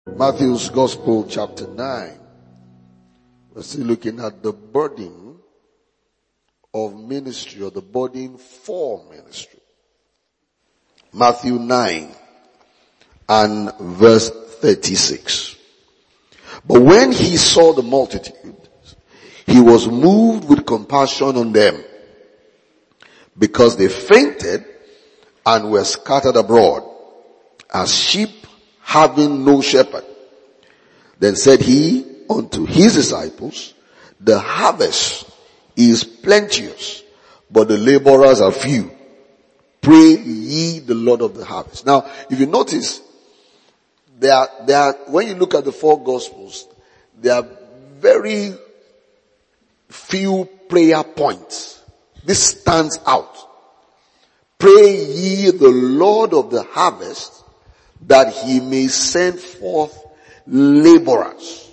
Matthew's Gospel, chapter 9. We're still looking at the burden of ministry, or the burden for ministry. Matthew 9 and verse 36. But when he saw the multitude, he was moved with compassion on them, because they fainted and were scattered abroad as sheep having no shepherd. Then said he unto his disciples, the harvest is plenteous, but the laborers are few. Pray ye the Lord of the harvest. Now, if you notice, there are, when you look at the four Gospels, there are very few prayer points. This stands out. Pray ye the Lord of the harvest, that he may send forth laborers.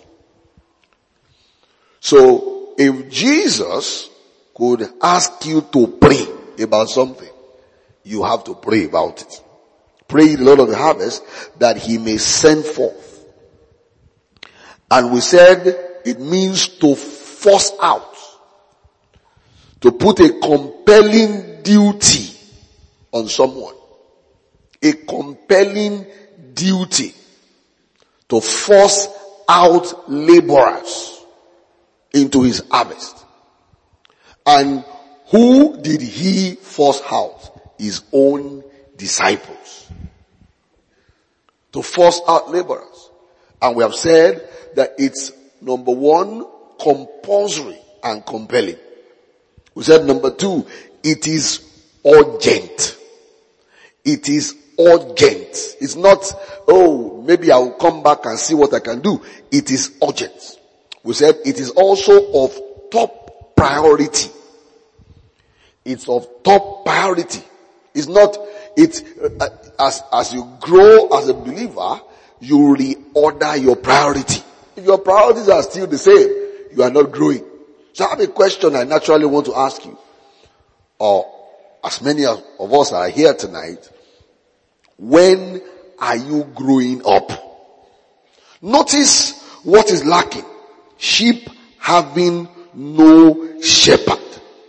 So, if Jesus could ask you to pray about something, you have to pray about it. Pray the Lord of the harvest that he may send forth. And we said it means to force out, to put a compelling duty on someone. A compelling duty to force out laborers into his harvest. And who did he force out? His own disciples. To force out laborers. And we have said that it's, number one, compulsory and compelling. We said number two, it is urgent. It is urgent. It's not, oh, maybe I'll come back and see what I can do. It is urgent. We said it is also of top priority. It's of top priority. It's not, as you grow as a believer, you reorder your priority. If your priorities are still the same, you are not growing. So I have a question I naturally want to ask you, or as many of us are here tonight. When are you growing up? Notice what is lacking. Sheep having no shepherd.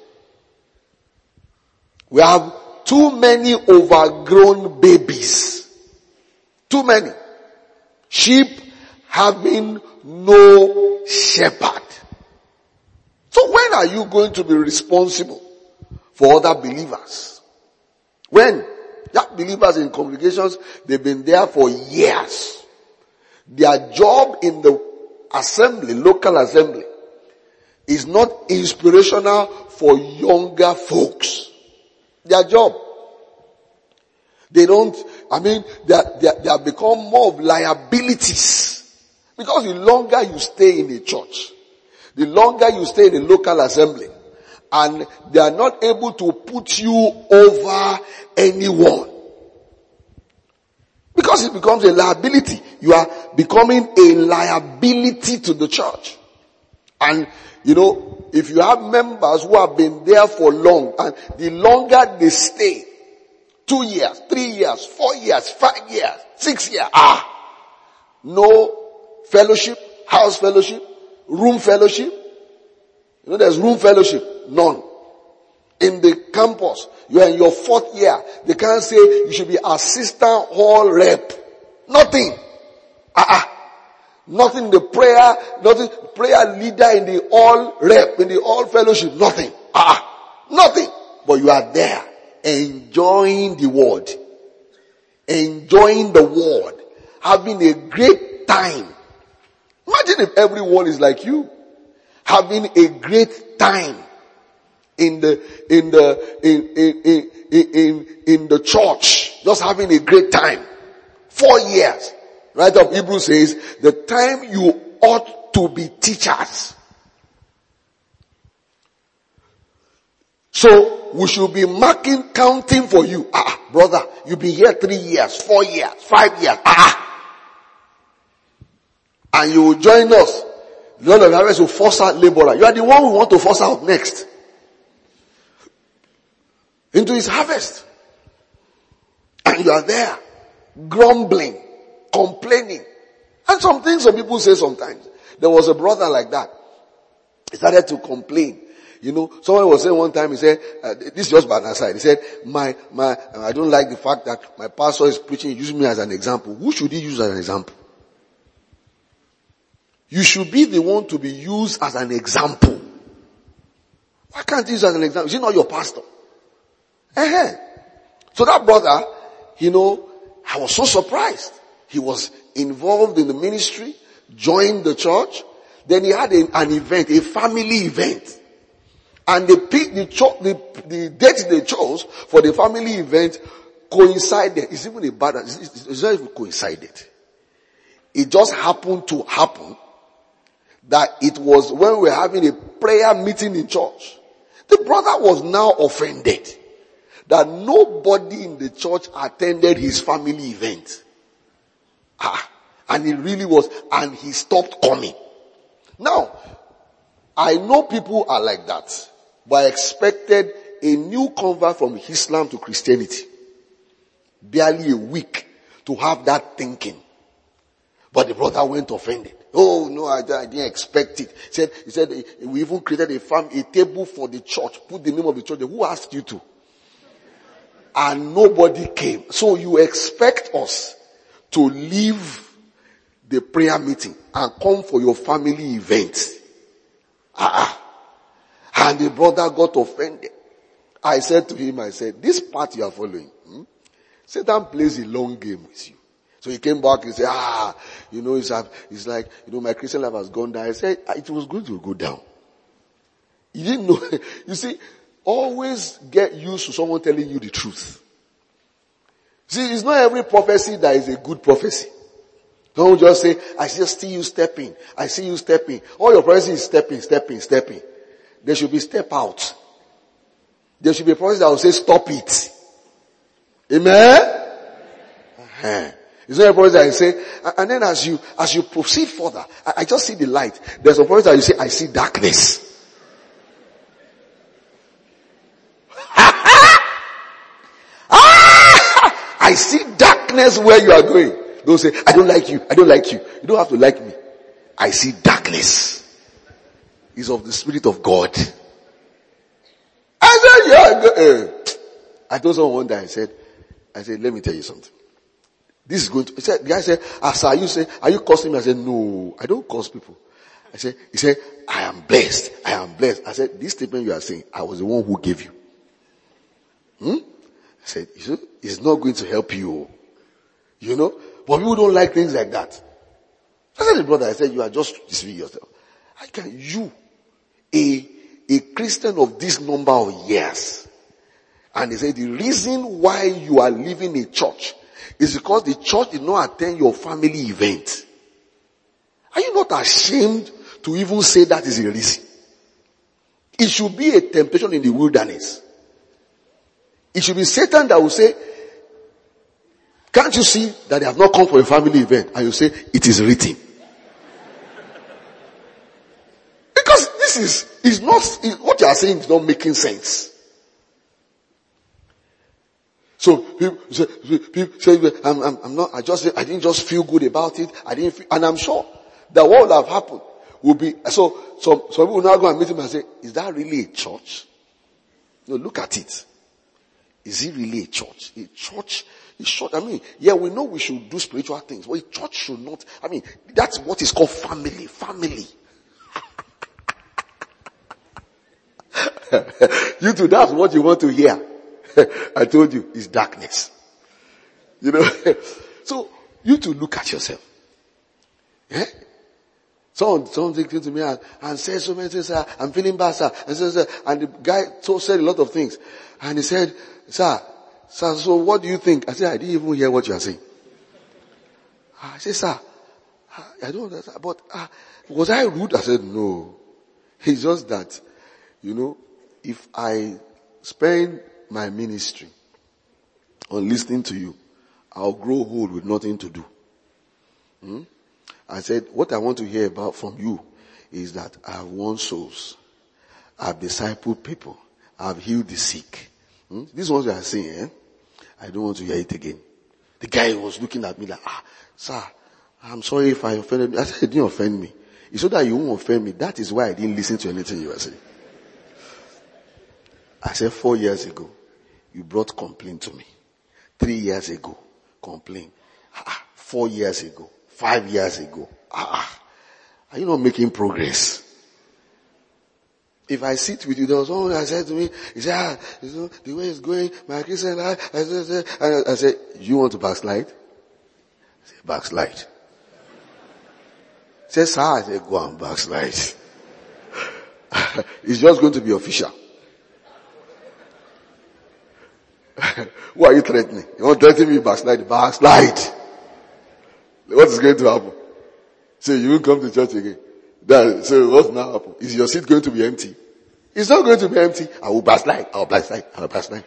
We have too many overgrown babies. Too many. Sheep having no shepherd. So when are you going to be responsible for other believers? When? That believers in congregations, they've been there for years. Their job in the assembly, local assembly, is not inspirational for younger folks. Their job. They have become more of liabilities. Because the longer you stay in the church, the longer you stay in the local assembly, and they are not able to put you over anyone. Because it becomes a liability. You are becoming a liability to the church. And, if you have members who have been there for long, and the longer they stay, 2 years, 3 years, 4 years, 5 years, 6 years, no fellowship, house fellowship, room fellowship. There's room fellowship. None. In the campus, you are in your 4th year. They can't say you should be assistant hall rep. Nothing. Nothing in the prayer, nothing, prayer leader in the all rep, in the all fellowship, nothing. Nothing. But you are there, enjoying the word. Enjoying the word. Having a great time. Imagine if everyone is like you. Having a great time in the church, just having a great time. 4 years. Right of Hebrews says, the time you ought to be teachers. So we should be counting for you. Brother, you've been here 3 years, 4 years, 5 years. And you will join us. The Lord of the harvest will force out laborer. You are the one we want to force out next. Into his harvest. And you are there, grumbling, complaining. And some things some people say sometimes. There was a brother like that. He started to complain. Someone was saying one time, he said, this is just by an aside. He said, I don't like the fact that my pastor is preaching, using me as an example. Who should he use as an example? You should be the one to be used as an example. Why can't you use as an example? Is he not your pastor? So that brother, I was so surprised. He was involved in the ministry, joined the church. Then he had an event, a family event. And the date they chose for the family event coincided. It's even it's not even coincided. It just happened to happen that it was when we were having a prayer meeting in church. The brother was now offended that nobody in the church attended his family event. And he really was, and he stopped coming. Now, I know people are like that, but I expected a new convert from Islam to Christianity, barely a week, to have that thinking. But the brother went offended. Oh no, I didn't expect it. He said we even created a table for the church, put the name of the church. Who asked you to? And nobody came. So you expect us to leave the prayer meeting and come for your family event. And the brother got offended. I said to him, this path you are following, Satan plays a long game with you. So he came back and said, it's like, my Christian life has gone down. I said, it was going to go down. You didn't know. You see, always get used to someone telling you the truth. See, it's not every prophecy that is a good prophecy. Don't just say, I just see you stepping. I see you stepping. All your prophecy is stepping. There should be step out. There should be a prophecy that will say, stop it. Amen? It's not a prophecy that you say, and then as you proceed further, I just see the light. There's a prophecy that you say, I see darkness. I see darkness where you are going. Don't say, I don't like you. You don't have to like me. I see darkness. It's of the Spirit of God. I told someone one day, I said, let me tell you something. This is going to, the guy said, sir, are you cursing me? I said, no, I don't curse people. He said, I am blessed. I said, this statement you are saying, I was the one who gave you. I said, it's not going to help you. But people don't like things like that. I said to the brother, you are just deceiving yourself. How can you, a Christian of this number of years, and he said the reason why you are leaving a church is because the church did not attend your family event. Are you not ashamed to even say that is a reason? It should be a temptation in the wilderness. It should be Satan that will say, can't you see that they have not come for a family event? And you say, it is written. Because this is not, what you are saying is not making sense. So people say, I'm not, I didn't just feel good about it. And I'm sure that what would have happened will be, so some people will now go and meet him and say, is that really a church? No, look at it. Is it really a church? A church is short. We know we should do spiritual things, but a church should not. That's what is called family. You too, that's what you want to hear. I told you, it's darkness. So, you to look at yourself. Someone came to me and said so many things, sir. I'm feeling bad, sir. And the guy said a lot of things. And he said, sir, so what do you think? I said, I didn't even hear what you are saying. I said, sir, I don't understand. But was I rude? I said, no. It's just that, if I spend my ministry on listening to you, I'll grow old with nothing to do. I said, what I want to hear about from you is that I've won souls. I've discipled people. I've healed the sick. These ones you are saying, I don't want to hear it again. The guy was looking at me like, sir, I'm sorry if I offended you. I said, you didn't offend me. It's so that you won't offend me. That is why I didn't listen to anything you were saying. I said 4 years ago, you brought complaint to me. 3 years ago, complaint. 4 years ago, 5 years ago. Are you not making progress? If I sit with you, there was someone that said to me, he said, the way it's going, my Christian life, I said, you want to backslide? I said, backslide. He said, sir, I said, go and backslide. It's just going to be official. Who are you threatening? You want to threaten me backslide? Backslide. What is going to happen? So you will come to church again. So what's now happen? Is your seat going to be empty? It's not going to be empty. I will backslide. I will backslide.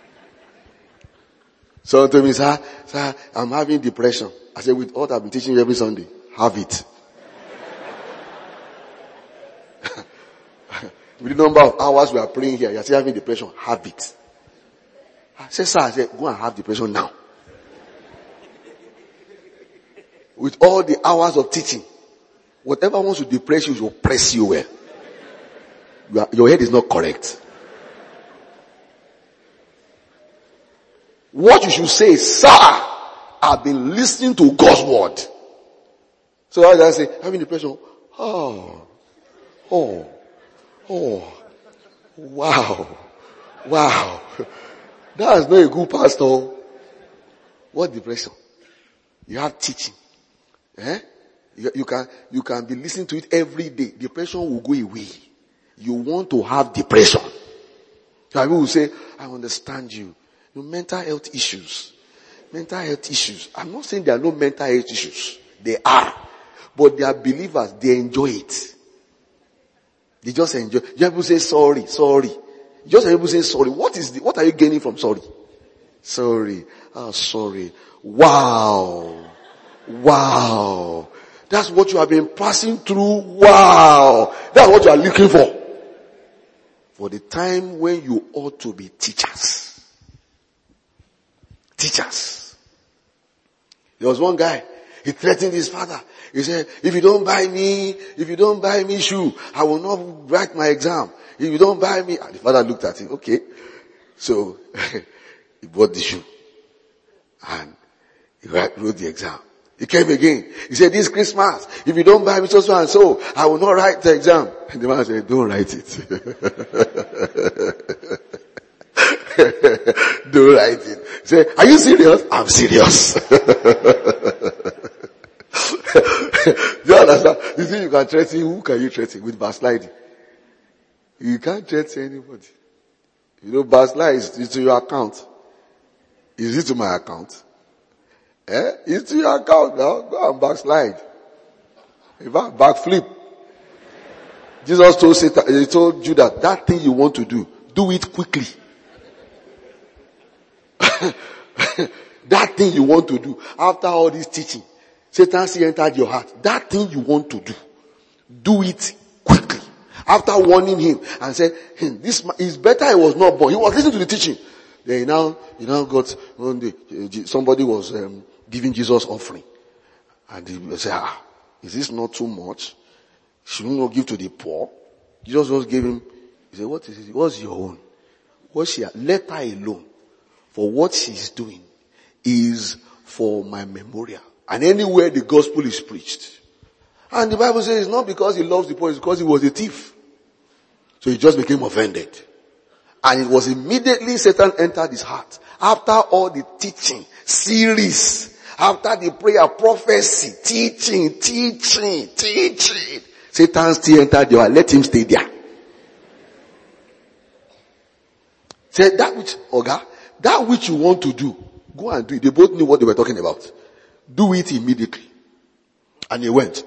Someone told me, sir, I'm having depression. I said, with all I've been teaching you every Sunday, have it. With the number of hours we are praying here, you're still having depression, have it. I said, sir, go and have depression now. With all the hours of teaching, whatever wants to depress you will press you well. Your head is not correct. What you should say is, sir, I've been listening to God's word. So as I say, having depression, wow. That's not a good pastor. What depression? You have teaching. You can be listening to it every day. Depression will go away. You want to have depression. People will say, I understand you. Mental health issues. I'm not saying there are no mental health issues. They are. But they are believers. They enjoy it. They just enjoy. People say sorry. Just people say sorry. What are you gaining from sorry? Sorry. Sorry. Wow. That's what you have been passing through. Wow. That's what you are looking for. For the time when you ought to be teachers. There was one guy, he threatened his father. He said, if you don't buy me shoe, I will not write my exam. If you don't buy me, and the father looked at him, okay. So, he bought the shoe. And he wrote the exam. He came again. He said, this Christmas, if you don't buy me so and so, I will not write the exam. And the man said, don't write it. Don't write it. He said, are you serious? I'm serious. Do you understand? You see, you can threaten. Who can you threaten? With backsliding. You can't threaten anybody. Backslide is to your account. Is it to my account? It's to your account now. Go and backslide. In fact, backflip. Jesus told Satan, he told Judas, that thing you want to do it quickly. That thing you want to do, after all this teaching, Satan still entered your heart. That thing you want to do it quickly. After warning him and said, this is better he was not born. He was listening to the teaching. Then he now got, one day, somebody was giving Jesus offering. And he said, is this not too much? Should we not give to the poor? Jesus just gave him, he said, what is it? What's your own? Let her alone. For what she's doing is for my memorial. And anywhere the gospel is preached. And the Bible says it's not because he loves the poor, it's because he was a thief. So he just became offended. And it was immediately Satan entered his heart. After all the teaching, series, after the prayer, prophecy, teaching. Satan still entered your heart. Let him stay there. Say that which you want to do, go and do it. They both knew what they were talking about. Do it immediately. And he went,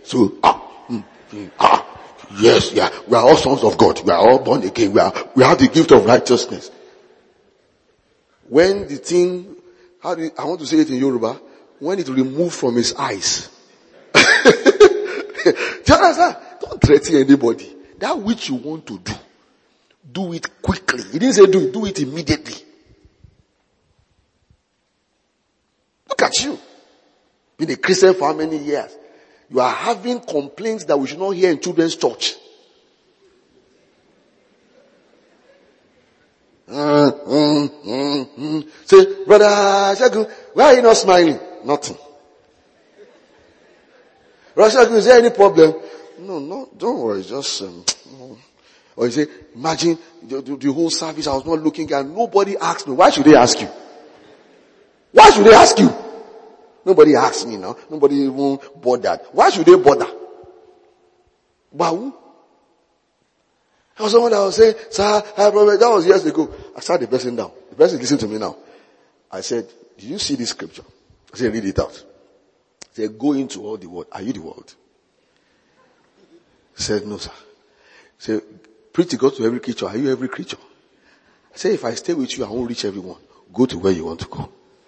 yes, yeah, we are all sons of God. We are all born again. We have the gift of righteousness. When the thing, I want to say it in Yoruba, when it removed from his eyes. Do you understand? Don't threaten anybody. That which you want to do it quickly. He didn't say do it immediately. Look at you. Been a Christian for how many years? You are having complaints that we should not hear in children's church. Say, Brother Shagun, why are you not smiling? Nothing. Brother Shagun, is there any problem? No, don't worry, just, or you say, imagine the whole service, I was not looking and nobody asked me. Why should they ask you? Why should they ask you? Nobody asked me now. Nobody even bothered. Why should they bother? But who? I was someone that was saying, sir, that was years ago. I sat the person down. The person is listening to me now. I said, did you see this scripture? I said, read it out. I said, go into all the world. Are you the world? He said, no, sir. He said, preach to God to every creature. Are you every creature? I said, if I stay with you, I won't reach everyone. Go to where you want to go.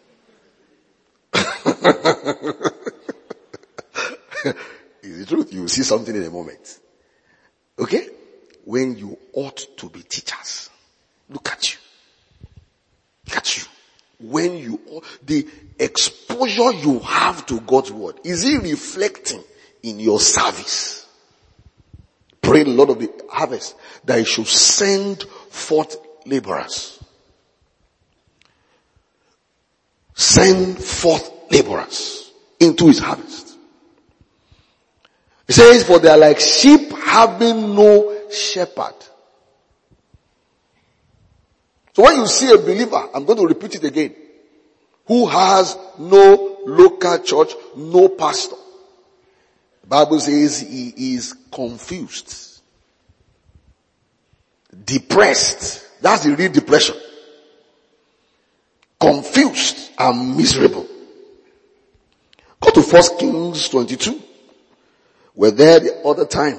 It's the truth. You will see something in a moment. Okay? When you ought to be teachers. Look at you. Look at you. When you, the exposure you have to God's word, is it reflecting in your service? Pray the Lord of the harvest that he should send forth laborers. Send forth laborers into his harvest. He says, for they are like sheep having no shepherd. So when you see a believer, I'm going to repeat it again, who has no local church, no pastor, the Bible says he is confused, depressed. That's the real depression. Confused and miserable. Go to 1 Kings 22. We're there the other time,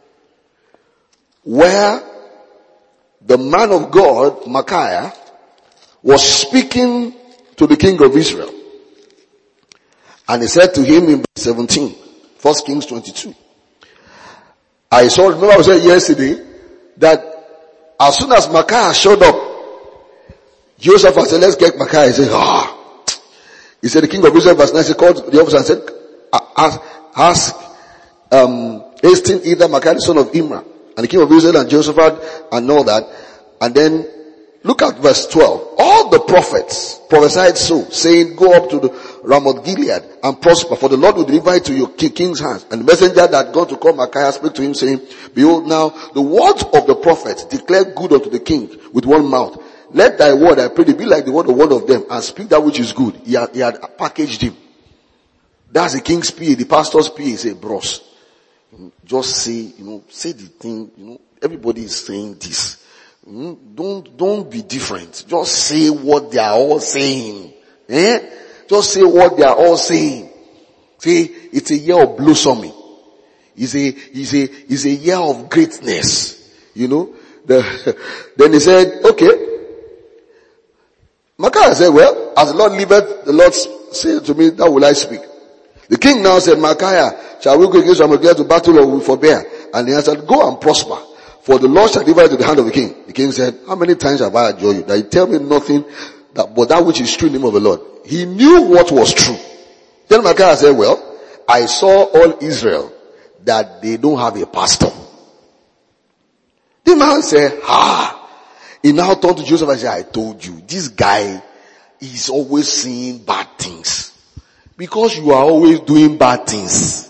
where the man of God, Micaiah, was speaking to the king of Israel. And he said to him in verse 17, 1 Kings 22. Remember I said yesterday, that as soon as Micaiah showed up, Joseph said, let's get Micaiah. He said, He said, the king of Israel, verse 9, he called the officer and said, hasten either Micaiah the son of Imran, and the king of Israel and Jehoshaphat and all that. And then look at verse 12. All the prophets prophesied so, saying, go up to the Ramoth Gilead and prosper, for the Lord will deliver it to your king's hands. And the messenger that gone to call Micaiah spake to him, saying, behold, now the words of the prophets declare good unto the king with one mouth. Let thy word, I pray thee, be like the word of one of them, and speak that which is good. He had packaged him. That's the king's PA, the pastor's PA. He said, bros, just say, say the thing, everybody is saying this. Don't be different. Just say what they are all saying. Just say what they are all saying. Say, it's a year of blossoming. It's a year of greatness. Then he said, okay. Micaiah said, well, as the Lord liveth, the Lord said to me, that will I speak. The king now said, Micaiah, shall we go against Ramoth to battle or will we forbear? And he answered, go and prosper, for the Lord shall deliver it to the hand of the king. The king said, how many times have I adjured you that you tell me nothing but that which is true in the name of the Lord? He knew what was true. Then Micaiah said, well, I saw all Israel that they don't have a pastor. The man said, he now turned to Joseph and said, I told you, this guy is always saying bad things. Because you are always doing bad things.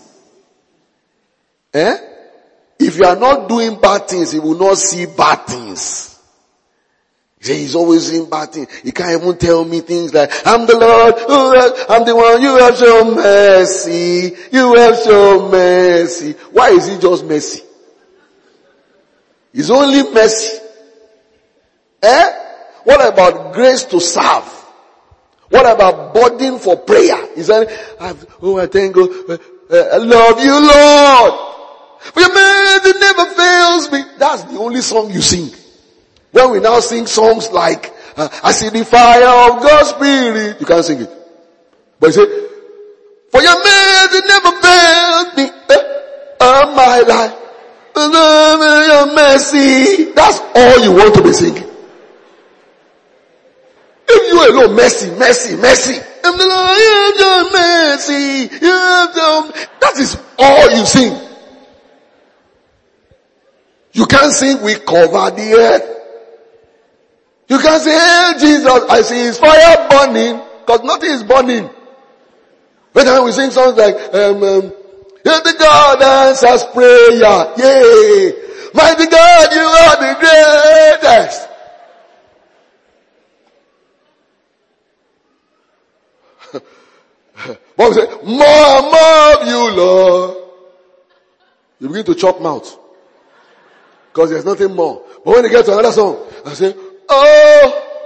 If you are not doing bad things, he will not see bad things. He said he's always saying bad things. He can't even tell me things like, I'm the Lord, I'm the one, you have shown mercy, you have shown mercy. Why is he just mercy? He's only mercy. What about grace to serve? What about burden for prayer? He said, I thank God. I love you, Lord. For your mercy never fails me. That's the only song you sing. When we now sing songs like, I see the fire of God's Spirit. You can't sing it. But you say, for your mercy never fails me. All my life. Your mercy. That's all you want to be singing. If you alone, mercy, mercy, mercy. I'm the Lord, you have done mercy, you have done, that is all you sing. You can't sing, we cover the earth. You can't say, hey Jesus, I see his fire burning, because nothing is burning. When we sing songs like, if the God answers prayer, yay. Mighty God, you are the greatest. But we say, more of you, Lord. You begin to chop mouth. Because there's nothing more. But when you get to another song, I say, oh,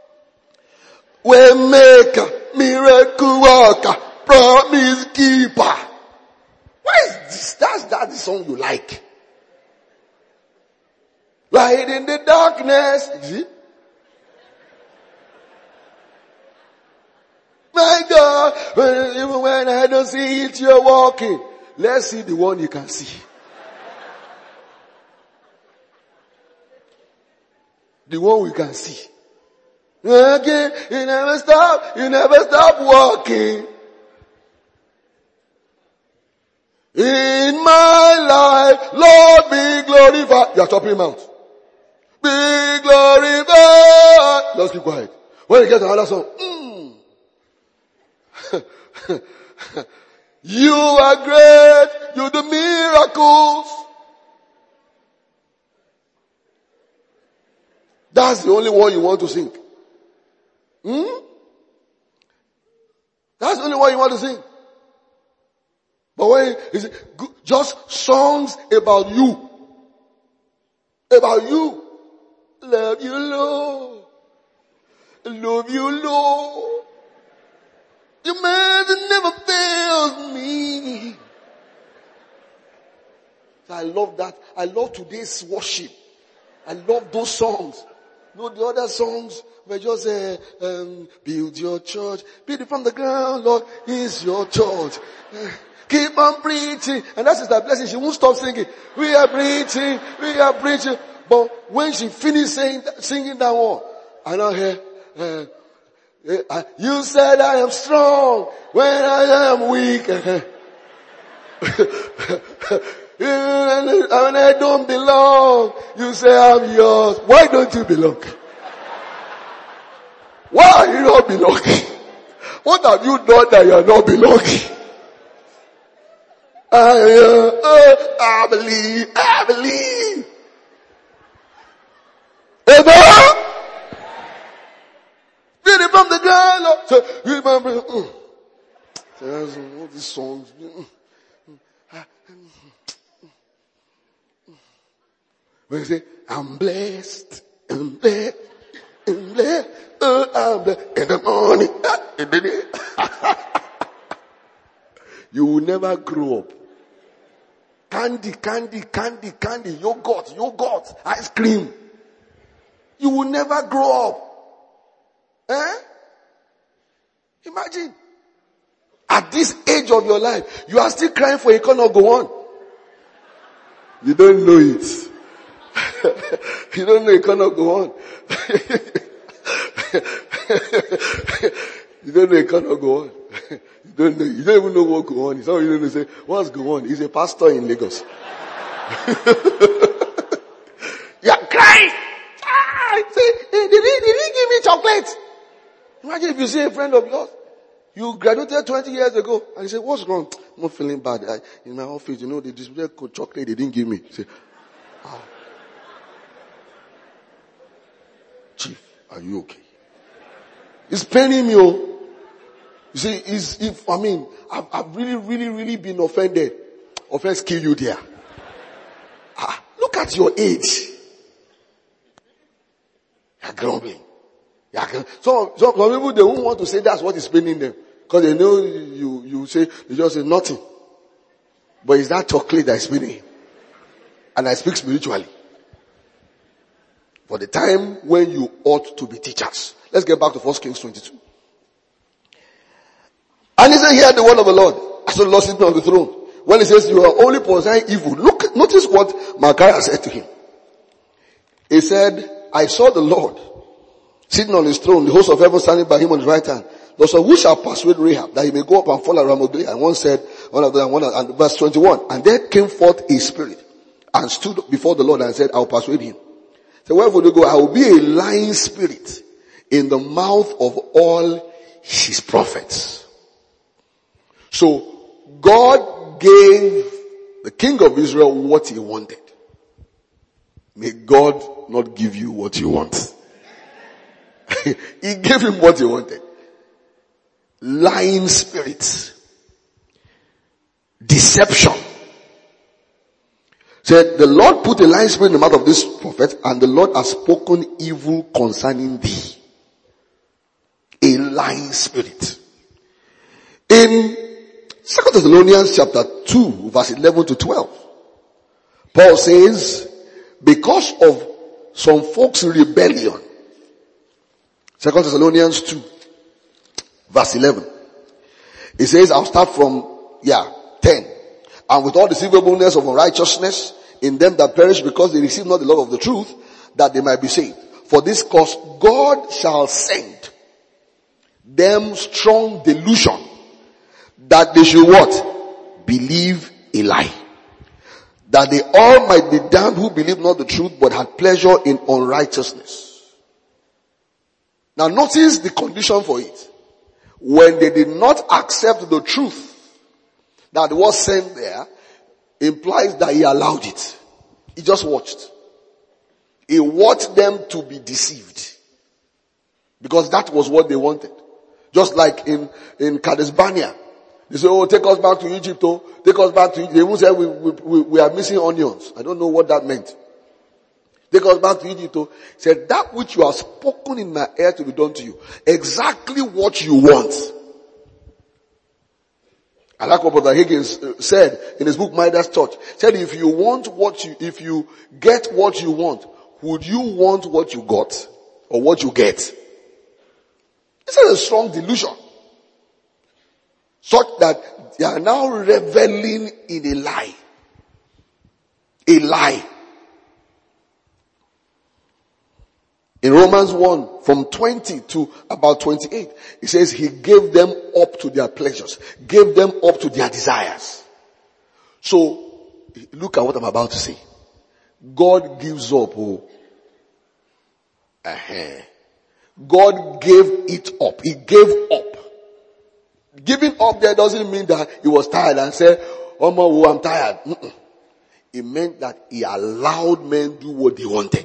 we make a miracle worker, promise keeper. Why is this? That's the song you like. Light in the darkness. You see? My God, even when I don't see it, you're walking. Let's see the one you can see. The one we can see. Okay, you never stop walking. In my life, Lord be glorified. You are chopping him out. Be glorified. Let's keep quiet. When you get to another song, you are great. You do miracles. That's the only one you want to sing. That's the only one you want to sing. But when is it just songs about you? About you. Love you, Lord. Love you, Lord. Your man never fails me. So I love that. I love today's worship. I love those songs. No, the other songs were just build your church, build it from the ground, Lord, is your church. Keep on preaching, and that is the blessing. She won't stop singing. We are preaching, we are preaching. But when she finished singing that one, I now hear, you said I am strong when I am weak. When I don't belong, you say I'm yours. Why don't you belong? Why are you not belonging? What have you done that you are not belonging? I believe. Amen. Read it from the ground. So remember, all these songs. When you say, I'm blessed, I'm blessed, I'm blessed, I'm blessed, in the morning, in the day. You will never grow up. Candy, yogurt, ice cream. You will never grow up. Imagine. At this age of your life, you are still crying for a corner go on. You don't know it. You don't know it cannot go on. You don't know it cannot go on. You don't even know what go on. Some of you don't say, what's go on? He's a pastor in Lagos. You're crying. Say, hey, did he give me chocolate? Imagine if you see a friend of yours. You graduated 20 years ago and you say, what's wrong? I'm not feeling bad. In my office, they distributed chocolate they didn't give me. You say, Chief, are you okay? It's paining me. You see, I've really been offended. Offense kill you there. Look at your age. You're grumbling. Some people, they won't want to say that's what is paining them. Because they know you say, they just say nothing. But it's that chocolate that is paining. And I speak spiritually. For the time when you ought to be teachers. Let's get back to 1 Kings 22. And he said, hear the word of the Lord. I saw the Lord sitting on the throne. When he says, you are only possessing evil. Notice what Micaiah said to him. He said, I saw the Lord sitting on his throne, the host of heaven standing by him on his right hand. So who shall persuade Rahab that he may go up and fall at Ramoth? And one said, and verse 21, and there came forth a spirit and stood before the Lord and said, I will persuade him. So where would you go? I will be a lying spirit in the mouth of all his prophets. So God gave the king of Israel what he wanted. May God not give you what you want. He gave him what he wanted. Lying spirits. Deception. Said, the Lord put a lying spirit in the mouth of this prophet, and the Lord has spoken evil concerning thee. A lying spirit. In 2 Thessalonians chapter 2, verse 11 to 12, Paul says, because of some folks' rebellion, 2 Thessalonians 2, verse 11. It says, I'll start from, 10. And with all deceivableness of unrighteousness in them that perish because they receive not the love of the truth, that they might be saved. For this cause God shall send them strong delusion, that they should what? Believe a lie. That they all might be damned who believe not the truth, but had pleasure in unrighteousness. Now notice the condition for it. When they did not accept the truth that was sent there, implies that he allowed it. He just watched. He watched them to be deceived. Because that was what they wanted. Just like in Kadesh Barnea. They say, oh, take us back to Egypt, oh, take us back to Egypt. They even say we are missing onions. I don't know what that meant. Take us back to Egypt, oh. Said, that which you have spoken in my ear to be done to you. Exactly what you want. I like what Brother Higgins said in his book, Midas Touch. Said, if you get what you want, would you want what you got? Or what you get? This is a strong delusion. Such that they are now reveling in a lie. A lie. In Romans 1, from 20 to about 28, it says he gave them up to their pleasures, gave them up to their desires. So, look at what I'm about to say. God gives up. God gave it up. He gave up. Giving up there doesn't mean that he was tired and said, oh, I'm tired. It meant that he allowed men do what they wanted.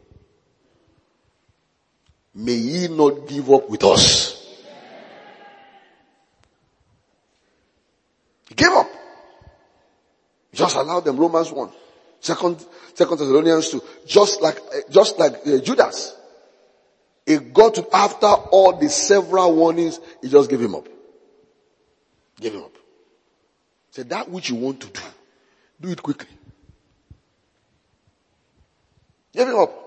May he not give up with us. He gave up. Just allow them. Romans 1. Second Thessalonians 2. Just like Judas. He got to, after all the several warnings, he just gave him up. Give him up. Say, that which you want to do it quickly. Give him up.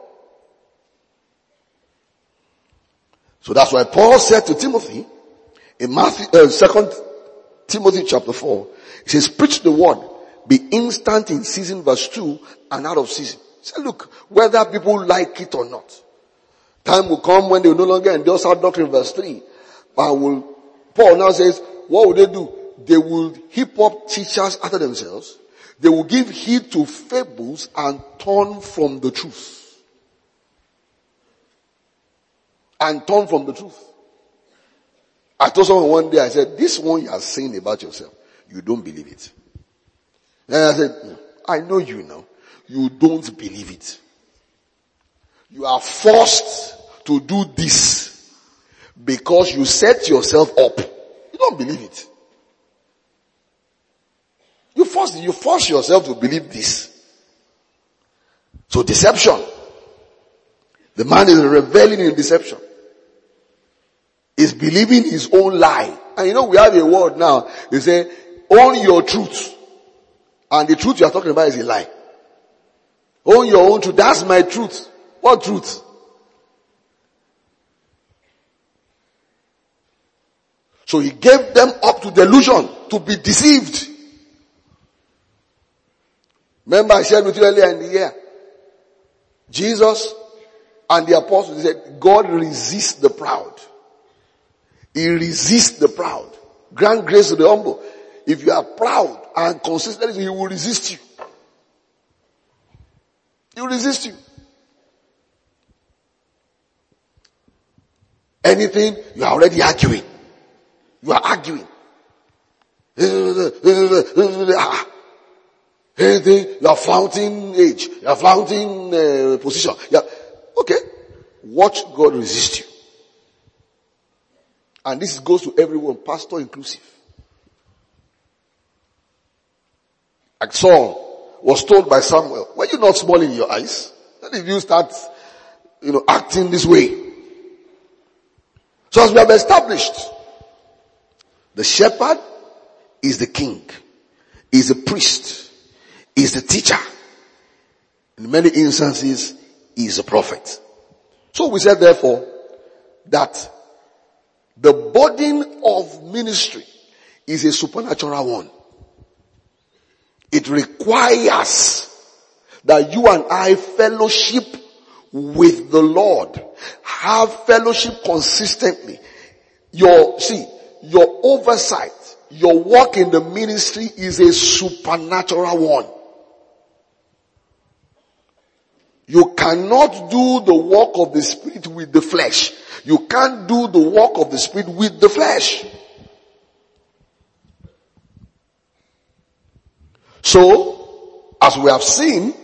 So that's why Paul said to Timothy, in 2 Timothy chapter 4, he says, preach the word, be instant in season, verse 2, and out of season. He said, look, whether people like it or not, time will come when they will no longer endorse our doctrine, verse 3. Paul now says, what will they do? They will heap up teachers after themselves. They will give heed to fables and turn from the truth. And turn from the truth. I told someone one day, I said, this one you are saying about yourself, you don't believe it. And I said, no, I know you now. You don't believe it. You are forced to do this because you set yourself up. You don't believe it. You force yourself to believe this. So deception. The man is reveling in deception. Is believing his own lie. And you know we have a word now. They say, own your truth. And the truth you are talking about is a lie. Own your own truth. That's my truth. What truth? So he gave them up to delusion, to be deceived. Remember I shared with you earlier in the year. Jesus and the apostles said, God resists the proud. He resists the proud. Grant grace to the humble. If you are proud and consistent, he will resist you. He will resist you. Anything, you are already arguing. You are arguing. Anything, you are flaunting age. You are flaunting position. Okay. Watch God resist you. And this goes to everyone, pastor inclusive. Like Saul was told by Samuel, were you not small in your eyes? When did you start, acting this way? So as we have established, the shepherd is the king, is the priest, is the teacher. In many instances, he is a prophet. So we said therefore that the burden of ministry is a supernatural one. It requires that you and I fellowship with the Lord. Have fellowship consistently. Your oversight, your work in the ministry is a supernatural one. You cannot do the work of the Spirit with the flesh. You can't do the work of the Spirit with the flesh. So, as we have seen,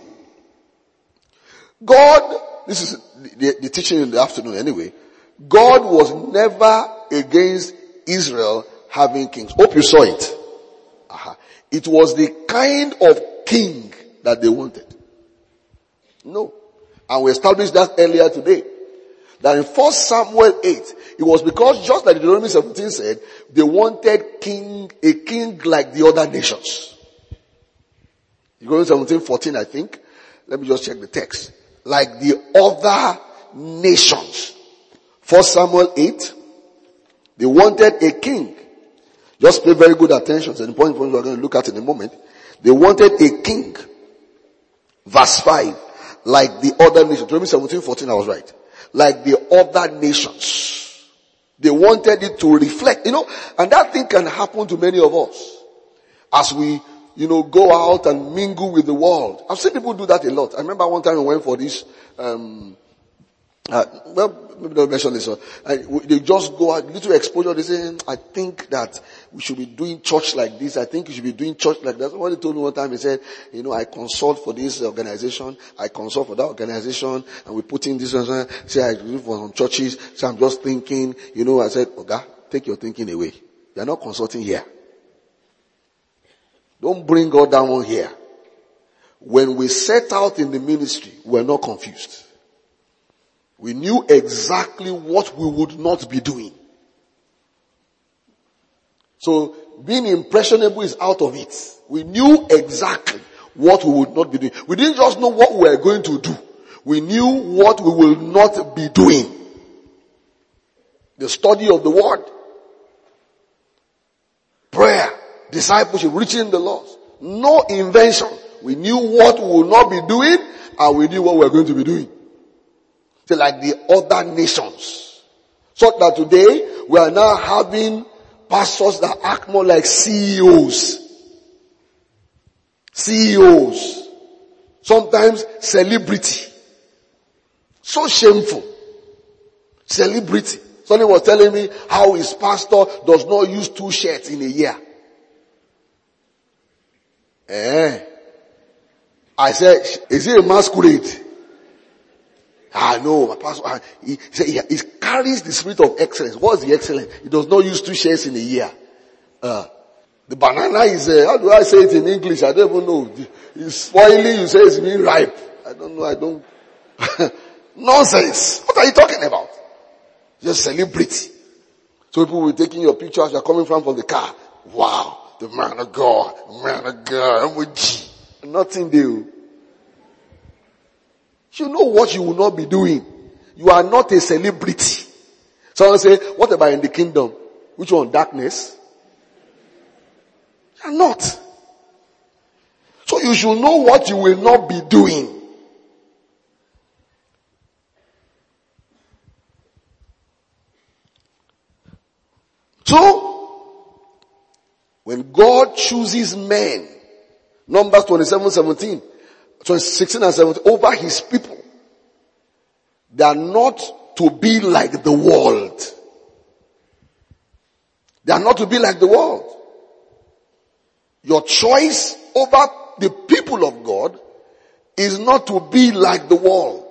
God, this is the teaching in the afternoon anyway, God was never against Israel having kings. Hope you saw it. It was the kind of king that they wanted. No. And we established that earlier today. That in 1 Samuel 8, it was because just like Deuteronomy 17 said, they wanted a king like the other nations. Deuteronomy 17:14, I think. Let me just check the text. Like the other nations. 1 Samuel 8, they wanted a king. Just pay very good attention. It's an important point we're going to look at in a moment. They wanted a king. Verse 5. Like the other nations. Deuteronomy 17:14, I was right. Like the other nations. They wanted it to reflect, and that thing can happen to many of us. As we, go out and mingle with the world. I've seen people do that a lot. I remember one time we went for this, maybe don't mention this one. They just go out, little exposure. They say, I think that we should be doing church like this. I think you should be doing church like that. Somebody told me one time, he said, I consult for this organization. I consult for that organization. And we put in this one. Say, I do for some churches. So I'm just thinking, I said, Oga, take your thinking away. You're not consulting here. Don't bring God down here. When we set out in the ministry, we're not confused. We knew exactly what we would not be doing. So being impressionable is out of it. We knew exactly what we would not be doing. We didn't just know what we were going to do. We knew what we will not be doing. The study of the word. Prayer. Discipleship. Reaching the lost. No invention. We knew what we would not be doing and we knew what we were going to be doing. So like the other nations. So that today we are now having pastors that act more like CEOs. CEOs. Sometimes celebrity. So shameful. Celebrity. Somebody was telling me how his pastor does not use 2 shirts in a year. I said, is it a masquerade? No, my pastor, he carries the spirit of excellence. What's the excellence? He does not use 2 shares in a year. The banana is, how do I say it in English? I don't even know. It's spoiling, you say it's being ripe. I don't know, Nonsense. What are you talking about? Just celebrity. So people will be taking your pictures, you're coming from the car. Wow, the man of God, MG. Nothing there. You know what you will not be doing. You are not a celebrity. Someone say, what about in the kingdom? Which one? Darkness? You are not. So you should know what you will not be doing. chooses men. Numbers 16 and 17, over his people. They are not to be like the world. They are not to be like the world. Your choice over the people of God is not to be like the world.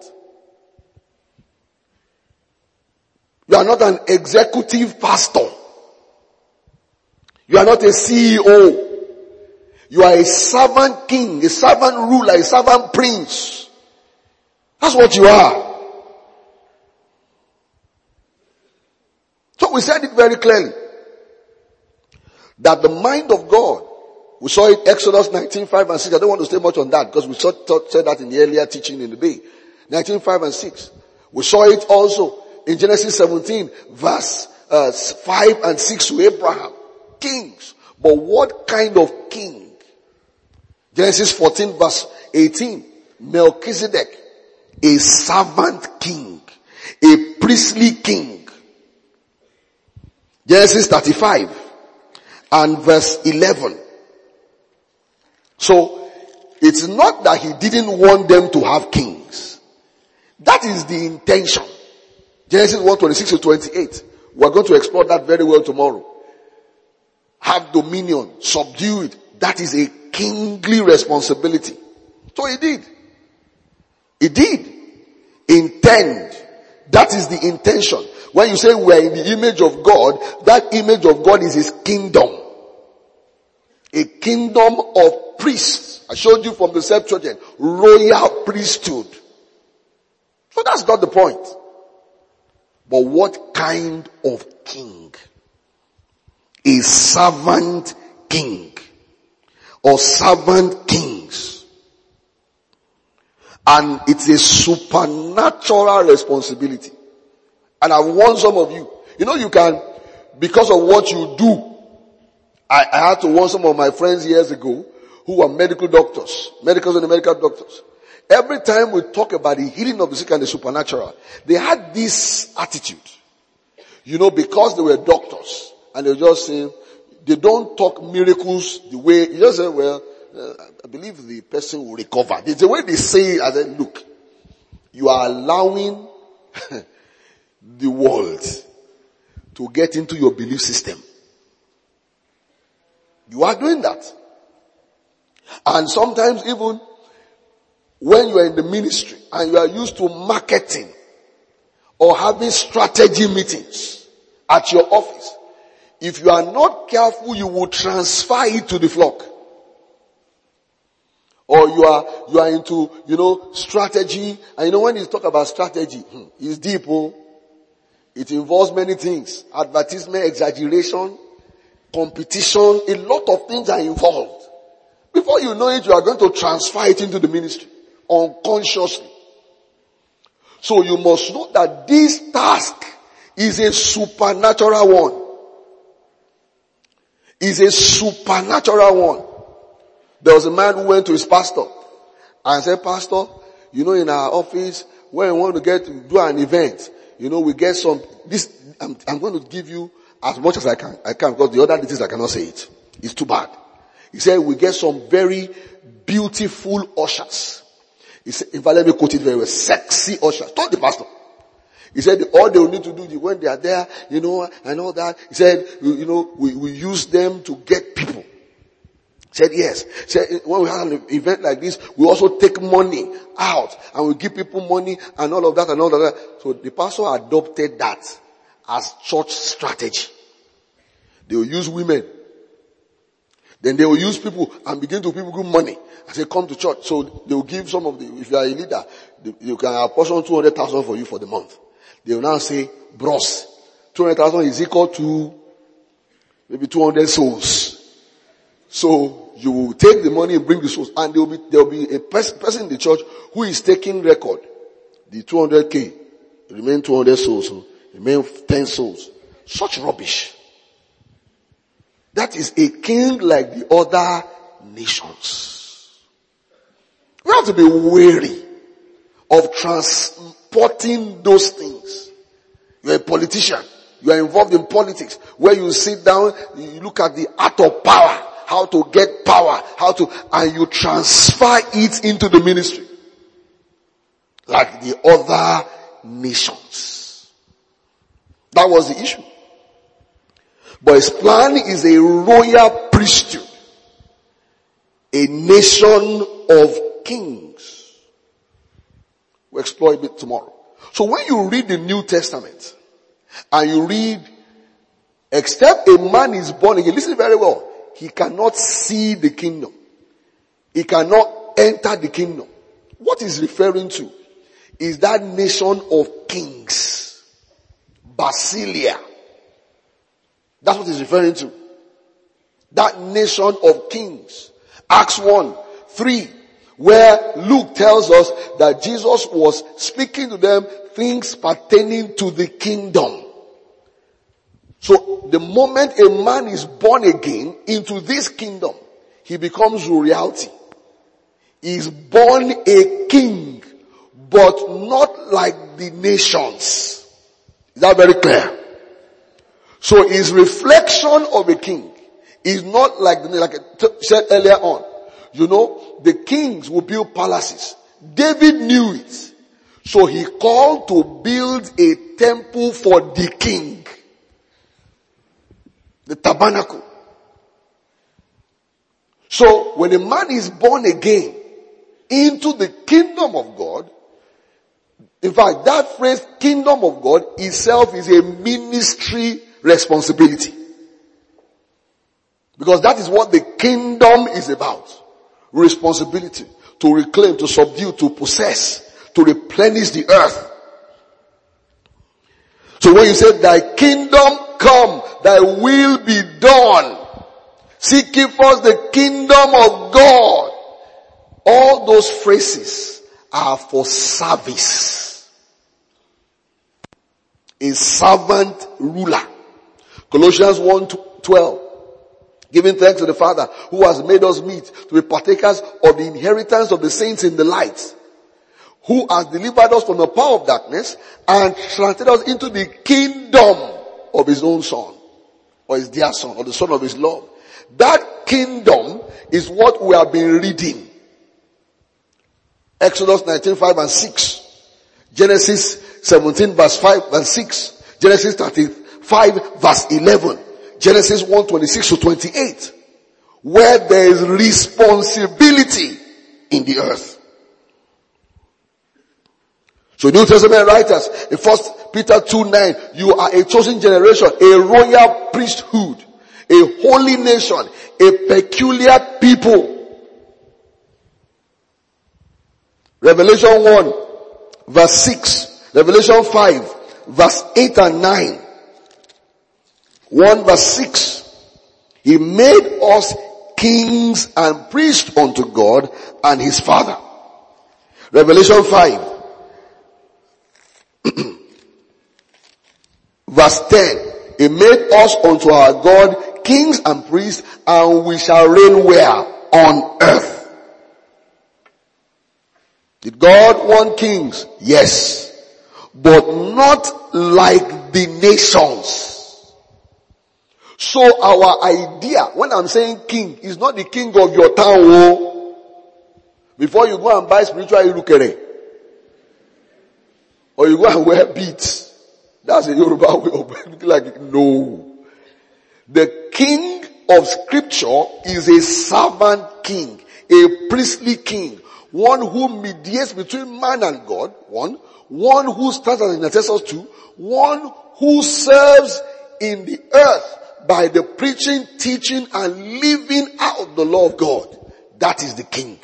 You are not an executive pastor. You are not a CEO. You are a servant king, a servant ruler, a servant prince. That's what you are. So we said it very clearly. That the mind of God, we saw it Exodus 19:5 and 6. I don't want to stay much on that because we said that in the earlier teaching in the day. 19:5 and 6. We saw it also in Genesis 17 verse 5 and 6 to Abraham. Kings. But what kind of king? Genesis 14 verse 18. Melchizedek. A servant king. A priestly king. Genesis 35 and verse 11. So, it's not that he didn't want them to have kings. That is the intention. Genesis 1:26 to 28. We're going to explore that very well tomorrow. Have dominion, subdue it. That is a kingly responsibility. So he did. He did. Intend. That is the intention. When you say we are in the image of God, that image of God is his kingdom. A kingdom of priests. I showed you from the Septuagint. Royal priesthood. So that's not the point. But what kind of king? A servant king. Or servant kings. And it's a supernatural responsibility. And I warn some of you. You know you can, because of what you do. I had to warn some of my friends years ago who were medical doctors. Medical doctors. Every time we talk about the healing of the sick and the supernatural, they had this attitude. You know, because they were doctors. And they were just saying, they don't talk miracles the way, you just say, well, I believe the person will recover. It's the way they say it, I said, look, you are allowing the world to get into your belief system. You are doing that. And sometimes even when you are in the ministry and you are used to marketing or having strategy meetings at your office, if you are not careful, you will transfer it to the flock. Or you are into, strategy. And when you talk about strategy, it's deep. It involves many things. Advertisement, exaggeration, competition, a lot of things are involved. Before you know it, you are going to transfer it into the ministry unconsciously. So you must know that this task is a supernatural one. Is a supernatural one. There was a man who went to his pastor and said, Pastor, in our office, when we want to do an event, we get some, I'm going to give you as much as I can because the other details I cannot say it. It's too bad. He said, we get some very beautiful ushers. He said, in fact, let me quote it very well. Sexy ushers. Told the pastor. He said, all they will need to do when they are there, and all that. He said, we use them to get people. He said, yes. He said, when we have an event like this, we also take money out and we give people money and all of that and all of that. So the pastor adopted that as church strategy. They will use women. Then they will use people and begin to give money and say, come to church. So they will give some of if you are a leader, you can apportion 200,000 for you for the month. They will now say, bros, 200,000 is equal to maybe 200 souls. So you will take the money and bring the souls. And there will be a person in the church who is taking record. The 200K, remain 200 souls, remain 10 souls. Such rubbish. That is a king like the other nations. We have to be wary of transporting those things. You're a politician. You are involved in politics. Where you sit down, you look at the art of power. how to get power, and you transfer it into the ministry. Like the other nations. That was the issue. But his plan is a royal priesthood. A nation of kings. We'll explore a bit tomorrow. So when you read the New Testament, and you read, except a man is born again, listen very well, he cannot see the kingdom. He cannot enter the kingdom. What he's referring to is that nation of kings. Basilia. That's what he's referring to. That nation of kings. Acts 1:3, where Luke tells us that Jesus was speaking to them things pertaining to the kingdom. So the moment a man is born again into this kingdom, he becomes reality. He is born a king, but not like the nations. Is that very clear? So his reflection of a king is not like I said earlier on. You know, the kings will build palaces. David knew it. So he called to build a temple for the king. The tabernacle. So when a man is born again into the kingdom of God, in fact, that phrase kingdom of God itself is a ministry responsibility. Because that is what the kingdom is about. Responsibility. To reclaim, to subdue, to possess, to replenish the earth. So when you say thy kingdom come, thy will be done. Seek ye first the kingdom of God. All those phrases are for service. A servant ruler. Colossians 1:12. Giving thanks to the Father who has made us meet to be partakers of the inheritance of the saints in the light. Who has delivered us from the power of darkness and translated us into the kingdom of his own son. Or his dear son, or the son of his love. That kingdom is what we have been reading. Exodus 19:5 and 6. Genesis 17 verse 5 and 6. Genesis 35 verse 11. Genesis 1:26 to 28. Where there is responsibility in the earth. So New Testament writers, in 1 Peter 2:9, you are a chosen generation, a royal priesthood, a holy nation, a peculiar people. Revelation 1 verse 6, Revelation 5 verse 8 and 9. 1 verse 6. He made us kings and priests unto God and his Father. Revelation 5 verse 10. He made us unto our God kings and priests, and we shall reign where? On earth. Did God want kings? Yes. But not like the nations. So our idea, when I'm saying king, is not the king of your town. Oh. Before you go and buy spiritual irukere, or you go and wear beads, that's a Yoruba way of looking like it. No. The king of scripture is a servant king, a priestly king, one who mediates between man and God, one who stands as an intercessor, two, one who serves in the earth by the preaching, teaching, and living out the law of God. That is the king.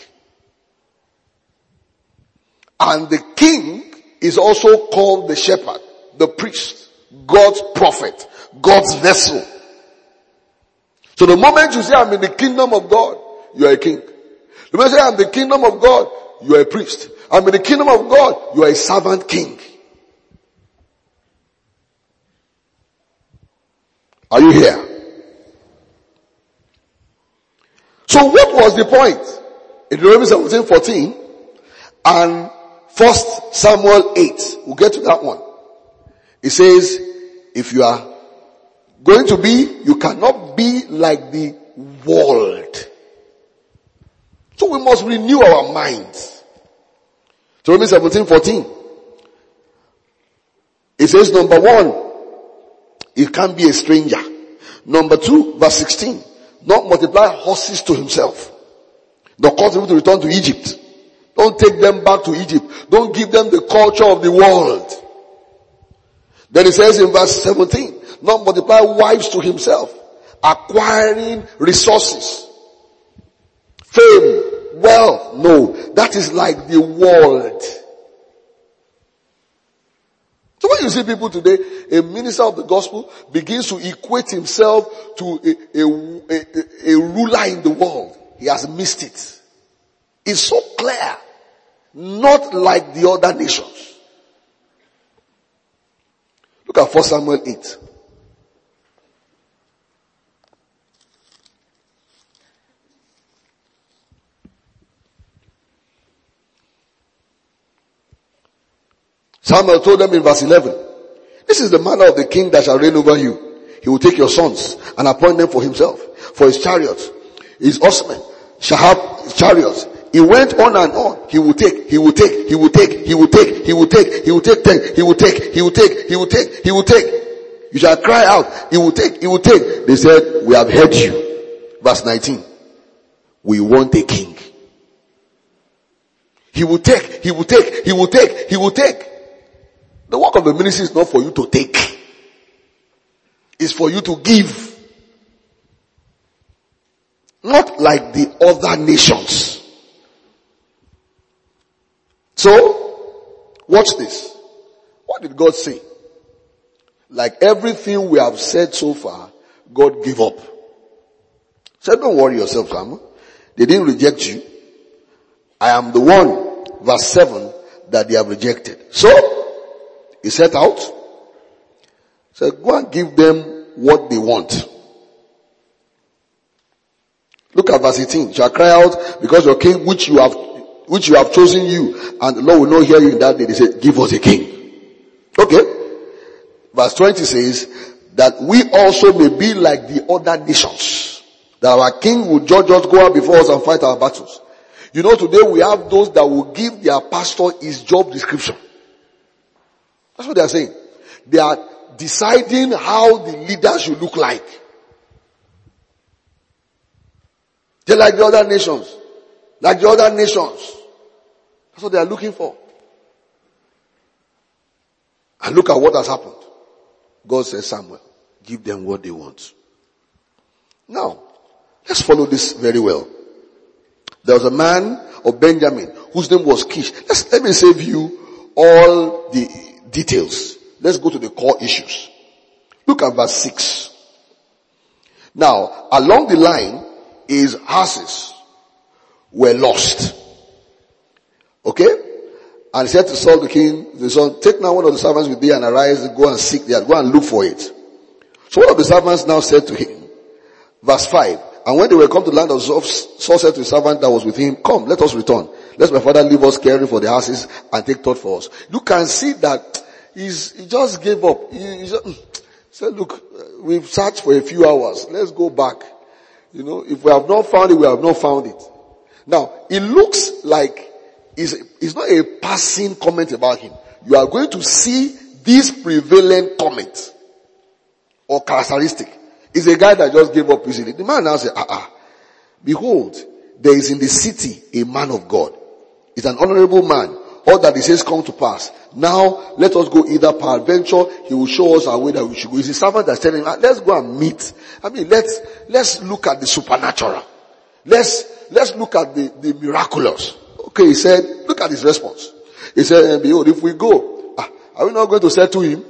And the king is also called the shepherd, the priest, God's prophet, God's vessel. So the moment you say I'm in the kingdom of God, you are a king. The moment you say I'm in the kingdom of God, you are a priest. I'm in the kingdom of God, you are a servant king. Are you here? So what was the point? In Deuteronomy 17:14 and 1 Samuel 8, we'll get to that one. It says, if you are going to be, you cannot be like the world. So we must renew our minds. Deuteronomy 17:14. It says, number 1, it can't be a stranger. Number 2, verse 16, not multiply horses to himself. Don't cause them to return to Egypt. Don't take them back to Egypt. Don't give them the culture of the world. Then it says in verse 17, not multiply wives to himself, acquiring resources, fame, wealth. No, that is like the world. So when you see people today, a minister of the gospel begins to equate himself to a ruler in the world, he has missed it. It's so clear. Not like the other nations. Look at 1 Samuel 8. Samuel told them in verse 11, this is the manner of the king that shall reign over you. He will take your sons and appoint them for himself, for his chariots. His horsemen shall have chariots. He went on and on. He will take, he will take, he will take, he will take, he will take, he will take 10, he will take, he will take, he will take, he will take. You shall cry out, he will take, he will take. They said, we have heard you. Verse 19. We want a king. He will take, he will take, he will take, he will take. The work of the ministry is not for you to take. It's for you to give. Not like the other nations. So, watch this. What did God say? Like everything we have said so far, God gave up. Said, don't worry yourself, Sam. They didn't reject you. I am the one, verse 7, that they have rejected. So, he set out. Said, go and give them what they want. Look at verse 18. Shall cry out because your king which you have chosen you, and the Lord will not hear you in that day. They said, give us a king. Okay. Verse 20 says that we also may be like the other nations. That our king will judge us, go out before us and fight our battles. You know, today we have those that will give their pastor his job description. That's what they are saying. They are deciding how the leader should look like. They're like the other nations. Like the other nations. That's what they are looking for. And look at what has happened. God says, Samuel, give them what they want. Now, let's follow this very well. There was a man of Benjamin whose name was Kish. Let me save you all the details. Let's go to the core issues. Look at verse 6. Now, along the line, his horses were lost. Okay? And he said to Saul the king, the son, take now one of the servants with thee and arise and go and seek there, go and look for it. So one of the servants now said to him, verse 5, and when they were come to the land of Zoph, Saul said to the servant that was with him, come, let us return. Let my father leave us caring for the horses and take thought for us. You can see that he just gave up. He said, look, we've searched for a few hours. Let's go back. You know, if we have not found it, we have not found it. Now, it looks like it's not a passing comment about him. You are going to see this prevalent comment or characteristic. It's a guy that just gave up easily. The man now said, behold, there is in the city a man of God. He's an honorable man. All that he says come to pass. Now, let us go either peradventure, he will show us our way that we should go. It's a servant that's telling him, let's go and meet. I mean, let's look at the supernatural. Let's look at the miraculous. Okay, he said, look at his response. He said, behold, if we go, are we not going to say to him?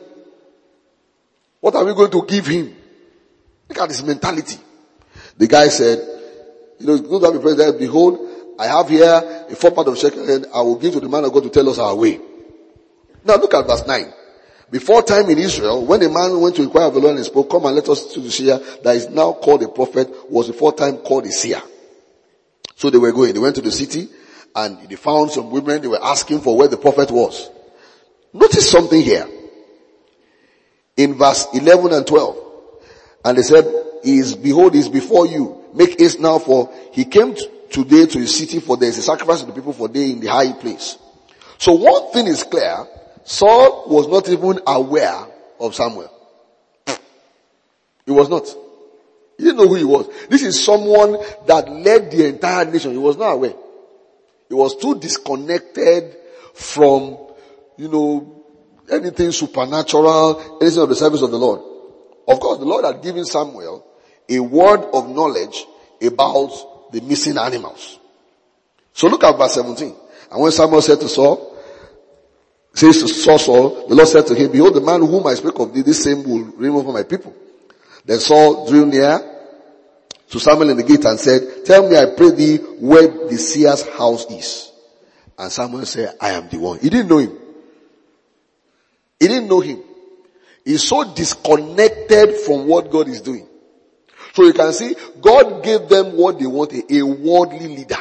What are we going to give him? Look at his mentality. The guy said, go to the president, behold, I have here a 4 part of shekel, and I will give to the man of God to tell us our way. Now look at verse 9. Before time in Israel, when a man went to inquire of the Lord and spoke, come and let us to the seer that is now called a prophet, was before time called a seer. So they were going. They went to the city and they found some women. They were asking for where the prophet was. Notice something here. In verse 11 and 12. And they said, behold, he is before you. make haste now, for he came today to his city, for there is a sacrifice to the people for day in the high place. So one thing is clear, Saul was not even aware of Samuel. He was not. He didn't know who he was. This is someone that led the entire nation. He was not aware. He was too disconnected from, anything supernatural, anything of the service of the Lord. Of course, the Lord had given Samuel a word of knowledge about the missing animals. So look at verse 17. And when Samuel said to Saul, the Lord said to him, behold, the man whom I speak of thee, this same will remove my people. Then Saul drew near to Samuel in the gate and said, tell me, I pray thee, where the seer's house is. And Samuel said, I am the one. He didn't know him. He didn't know him. He's so disconnected from what God is doing. So you can see, God gave them what they wanted, a worldly leader.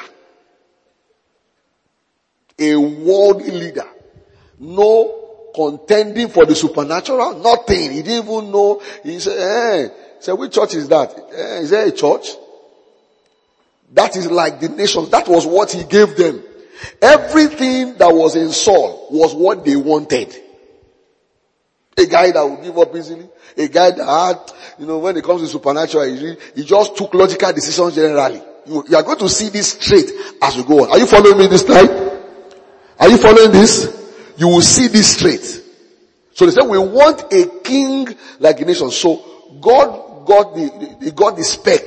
A worldly leader. No contending for the supernatural, nothing. He didn't even know. He said, which church is that? Is there a church? That is like the nations. That was what he gave them. Everything that was in Saul was what they wanted. A guy that would give up easily. A guy that had, when it comes to supernatural, he just took logical decisions generally. You are going to see this straight as we go on. Are you following me this time? Are you following this? You will see this straight. So they said, we want a king like a nation. So God got the spec.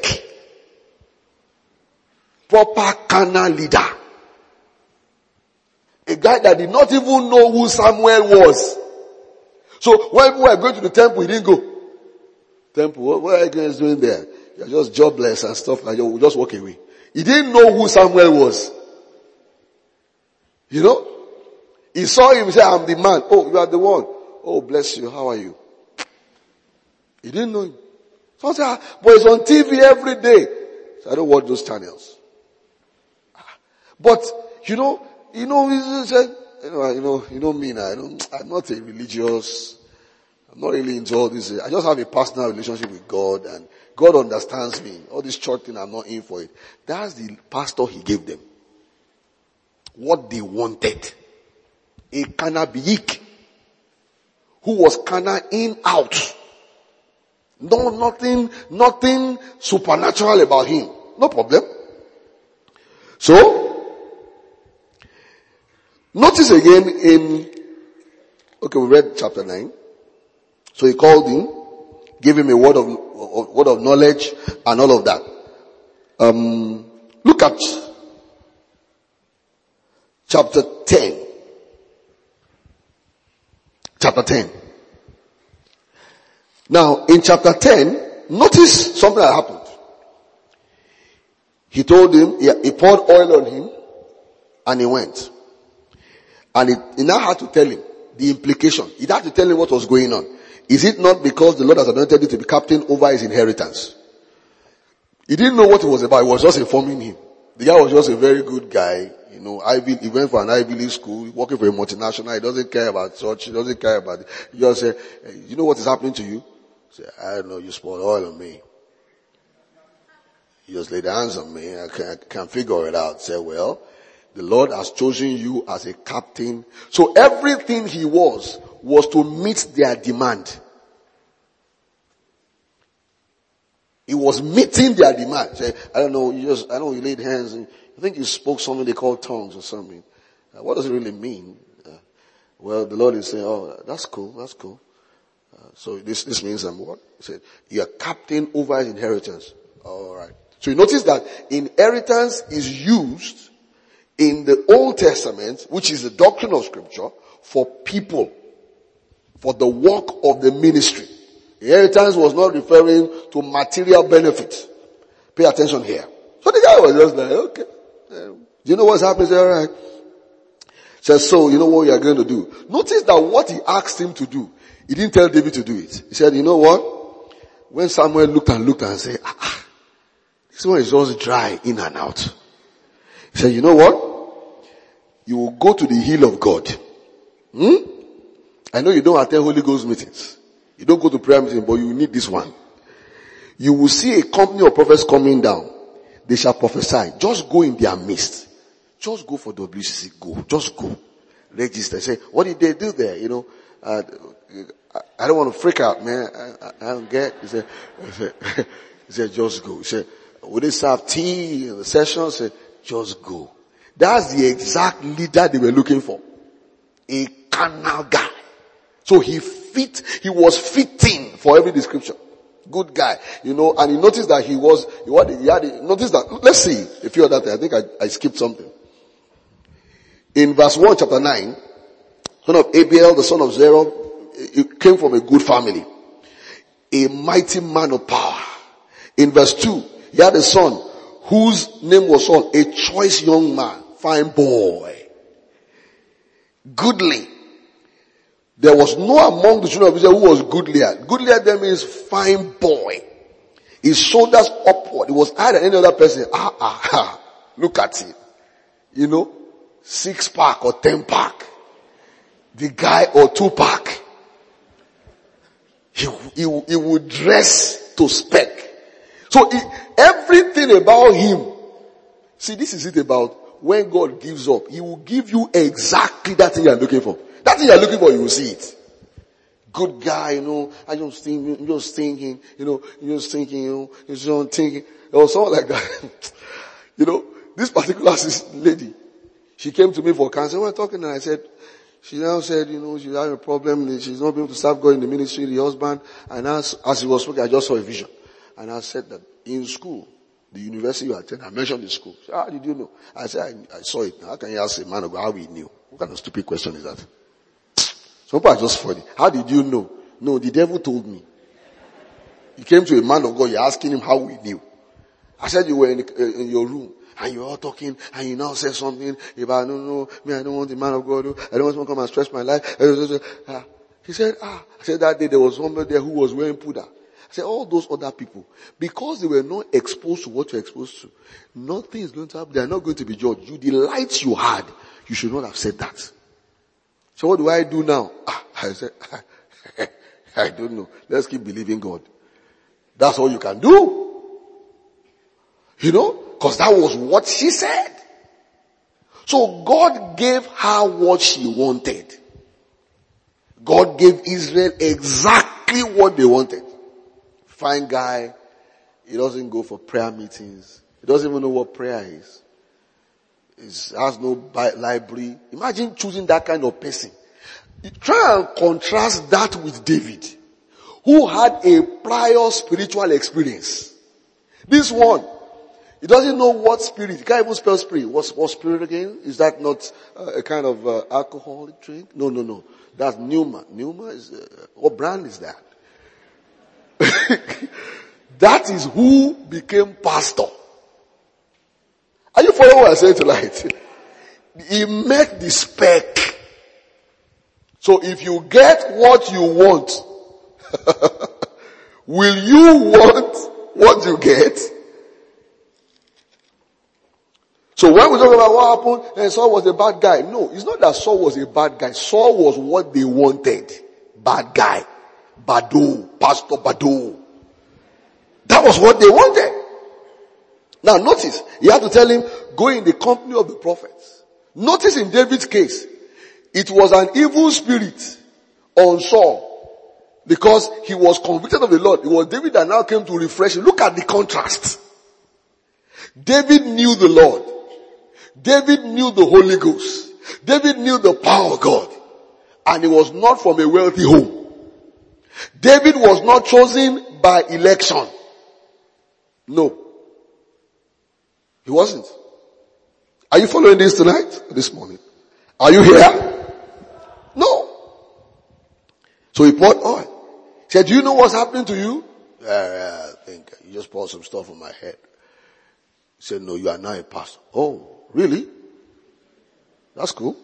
Proper carnal leader. A guy that did not even know who Samuel was. So when we were going to the temple, he didn't go. Temple, what are you guys doing there? You're just jobless and stuff like that. We'll just walk away. He didn't know who Samuel was. He saw him, he said, I'm the man. Oh, you are the one. Oh, bless you. How are you? He didn't know him. So I said, but it's on TV every day. So I don't watch those channels. But, he said, me now. I'm not a religious, I'm not really into all this. I just have a personal relationship with God, and God understands me. All this church thing, I'm not in for it. That's the pastor he gave them. What they wanted. A cannabis who was canna in out. No, nothing supernatural about him. No problem. So, notice again we read chapter 9. So he called him, gave him a word of knowledge and all of that. Look at chapter 10. Chapter 10. Now, in chapter 10, notice something that happened. He told him, he poured oil on him, and he went. And he now had to tell him the implication. He had to tell him what was going on. Is it not because the Lord has anointed you to be captain over his inheritance? He didn't know what it was about. He was just informing him. The guy was just a very good guy. He went for an Ivy League school, working for a multinational. He doesn't care about church. He doesn't care about it. He just said, hey, you know what is happening to you? He said, I don't know, you poured oil on me. He just laid hands on me. I can't figure it out. Say, well, the Lord has chosen you as a captain. So everything he was to meet their demand. He was meeting their demand. Say, I don't know, you laid hands and I think you spoke something they call tongues or something. What does it really mean? Well, the Lord is saying, oh, that's cool. So this means what? He said, you're captain over his inheritance. Alright. So you notice that inheritance is used in the Old Testament, which is the doctrine of Scripture, for people, for the work of the ministry. Inheritance was not referring to material benefit. Pay attention here. So the guy was just like, okay. Do you know what's happening? All right. Says, so you know what you are going to do. Notice that what he asked him to do, he didn't tell David to do it. He said, you know what? When Samuel looked and said, this one is just dry in and out. He said, you know what? You will go to the hill of God. I know you don't attend Holy Ghost meetings. You don't go to prayer meetings, but you need this one. You will see a company of prophets coming down. they shall prophesy. Just go in their midst. Just go for WCC. Go. Just go. Register. Say, what did they do there? You know, I don't want to freak out, man. I don't get. He said, just go. He said, would they serve tea in the session? He said, just go. That's the exact leader they were looking for. A carnal guy. So he was fitting for every description. Good guy, you know, and he noticed that notice that, let's see a few other things. I think I skipped something. In verse 1, chapter 9, son of Abiel, the son of Zerah, he came from a good family. A mighty man of power. In verse 2, he had a son whose name was Saul, a choice young man, fine boy, goodly. There was no among the children of Israel who was goodlier. Goodlier there means fine boy. His shoulders upward. It was higher than any other person. Look at it. You know, 6-pack or 10-pack. The guy or 2-pack. He would dress to spec. So everything about him. See, this is it about when God gives up. He will give you exactly that thing you are looking for. That thing you're looking for, you will see it. Good guy, you know, you're just thinking, or something like that. You know, this particular lady, she came to me for cancer. We were talking and I said, she now said, you know, she's having a problem. She's not able to serve God in the ministry, the husband. And as he was speaking, I just saw a vision. And I said that in school, the university you attend, I mentioned the school. She said, how did you know? I said, I saw it. How can you ask a man about how he knew? What kind of stupid question is that? Some people are just funny. How did you know? No, the devil told me. He came to a man of God, you're asking him how he knew. I said you were in your room, and you were all talking, and you now said something about, no, me, I don't want the man of God, I don't want to come and stress my life. He said, I said that day there was somebody there who was wearing puda. I said, all those other people, because they were not exposed to what you're exposed to, nothing is going to happen. They are not going to be judged. The lights you had, you should not have said that. So what do I do now? I said, I don't know. Let's keep believing God. That's all you can do. You know, cause that was what she said. So God gave her what she wanted. God gave Israel exactly what they wanted. Fine guy. He doesn't go for prayer meetings. He doesn't even know what prayer is. He has no library. Imagine choosing that kind of person. You try and contrast that with David, who had a prior spiritual experience. This one, he doesn't know what spirit. He can't even spell spirit. What spirit again? Is that not a kind of alcoholic drink? No. That's Numa. Numa is, what brand is that? That is who became pastor. Are you following what I said tonight? He met the spec. So if you get what you want, will you want what you get? So when we talk about what happened, and Saul was a bad guy. No, it's not that Saul was a bad guy. Saul was what they wanted. Bad guy. Bado. Pastor Bado. That was what they wanted. Now notice, he had to tell him, go in the company of the prophets. Notice in David's case, it was an evil spirit on Saul because he was convicted of the Lord. It was David that now came to refresh him. Look at the contrast. David knew the Lord. David knew the Holy Ghost. David knew the power of God. And he was not from a wealthy home. David was not chosen by election. No. He wasn't. Are you following this tonight? This morning? Are you here? No. So he poured oil. He said, do you know what's happening to you? I think you just poured some stuff on my head. He said, no, you are now a pastor. Oh, really? That's cool.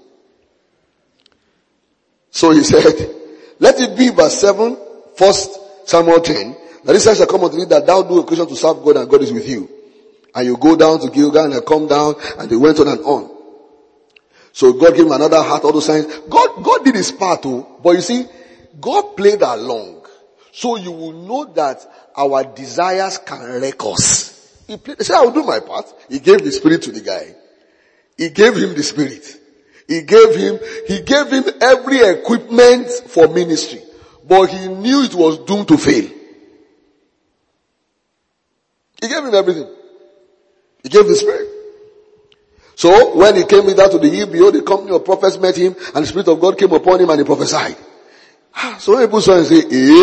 So he said, let it be verse 7, 1 Samuel 10, that this shall come unto thee that thou do occasion to serve God and God is with you. And you go down to Gilgal and come down, and they went on and on. So God gave him another heart, all those signs. God did his part too, but you see, God played along. So you will know that our desires can wreck us. He said, I will do my part. He gave the Spirit to the guy. He gave him the Spirit. He gave him every equipment for ministry. But he knew it was doomed to fail. He gave him everything. He gave the Spirit. So when he came with that to the EBO, the company of prophets met him, and the Spirit of God came upon him and he prophesied. So when people saw him say,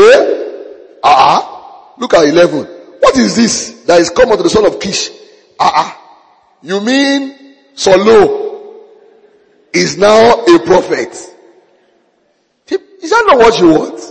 look at 11. What is this that is come unto the son of Kish? You mean Solo is now a prophet? Is that not what you want?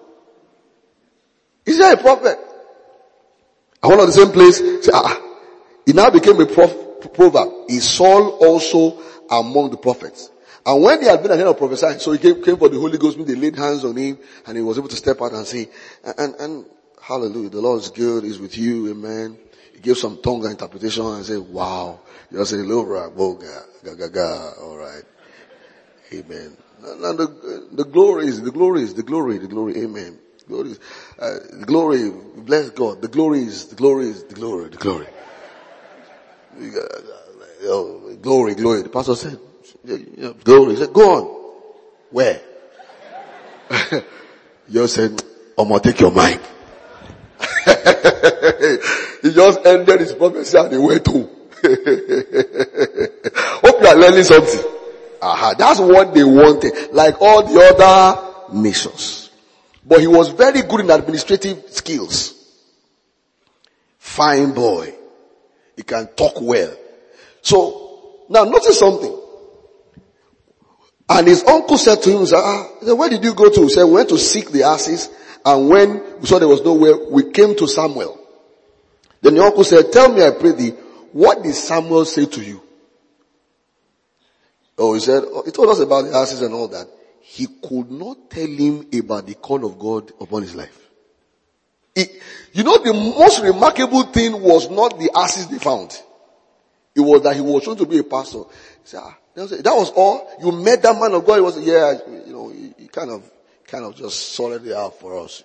Is that a prophet? And one of the same place say, he now became a proverb. Is Saul also among the prophets? And when he had been at the end of prophesying, so he came for the Holy Ghost, they laid hands on him, and he was able to step out and say, and hallelujah, the Lord is good, He's with you, amen. He gave some tongue interpretation and said, wow. You just say, alright. Amen. And the glory, amen. Glory, bless God. The glory is the glory. Glory. The pastor said, glory. He said, go on. Where? You said, I'm going to take your mind. He just ended his prophecy and he went home. Hope you are learning something. That's what they wanted. Like all the other nations. But he was very good in administrative skills. Fine boy. He can talk well. So, now notice something. And his uncle said to him, he said, where did you go to? He said, we went to seek the asses. And when we saw there was nowhere, we came to Samuel. Then the uncle said, tell me, I pray thee, what did Samuel say to you? He said, he told us about the asses and all that. He could not tell him about the call of God upon his life. The most remarkable thing was not the asses they found. It was that he was shown to be a pastor. He said, that was all? You met that man of God? He was, he kind of just sorted it out for us,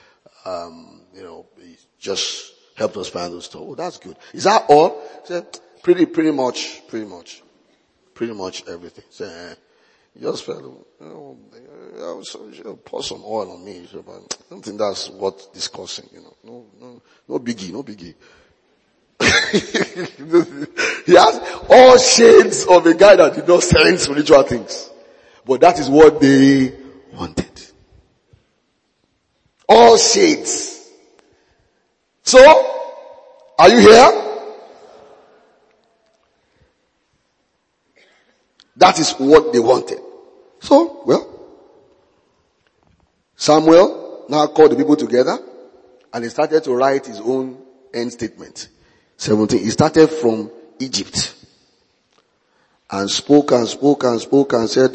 he just helped us find those stuff. Oh, that's good. Is that all? He said, pretty much everything. He said, he just felt, pour some oil on me. But I don't think that's worth discussing, no biggie. He has all shades of a guy that did not sense spiritual things. But that is what they wanted. All shades. So, are you here? That is what they wanted. So, Samuel now called the people together and he started to write his own end statement. 17. He started from Egypt and spoke and said,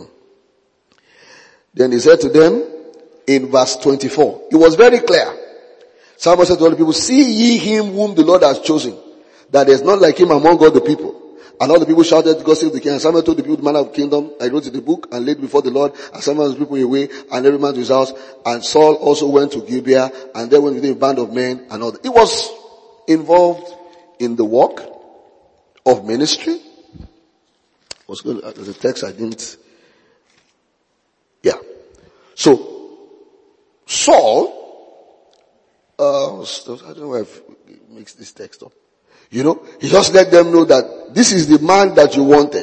Then he said to them in verse 24, it was very clear. Samuel said to all the people, see ye him whom the Lord has chosen, that there is none like him among all the people. And all the people shouted, God save the king. And Samuel told the people the manner of kingdom. I wrote in the book and laid before the Lord. And Samuel's people away, and every man to his house. And Saul also went to Gibeah, and there went with him a band of men and all that. It was involved in the work of ministry. Was good. There's a text I didn't. Yeah. So, Saul, I don't know why I've mixed this text up. He just let them know that this is the man that you wanted.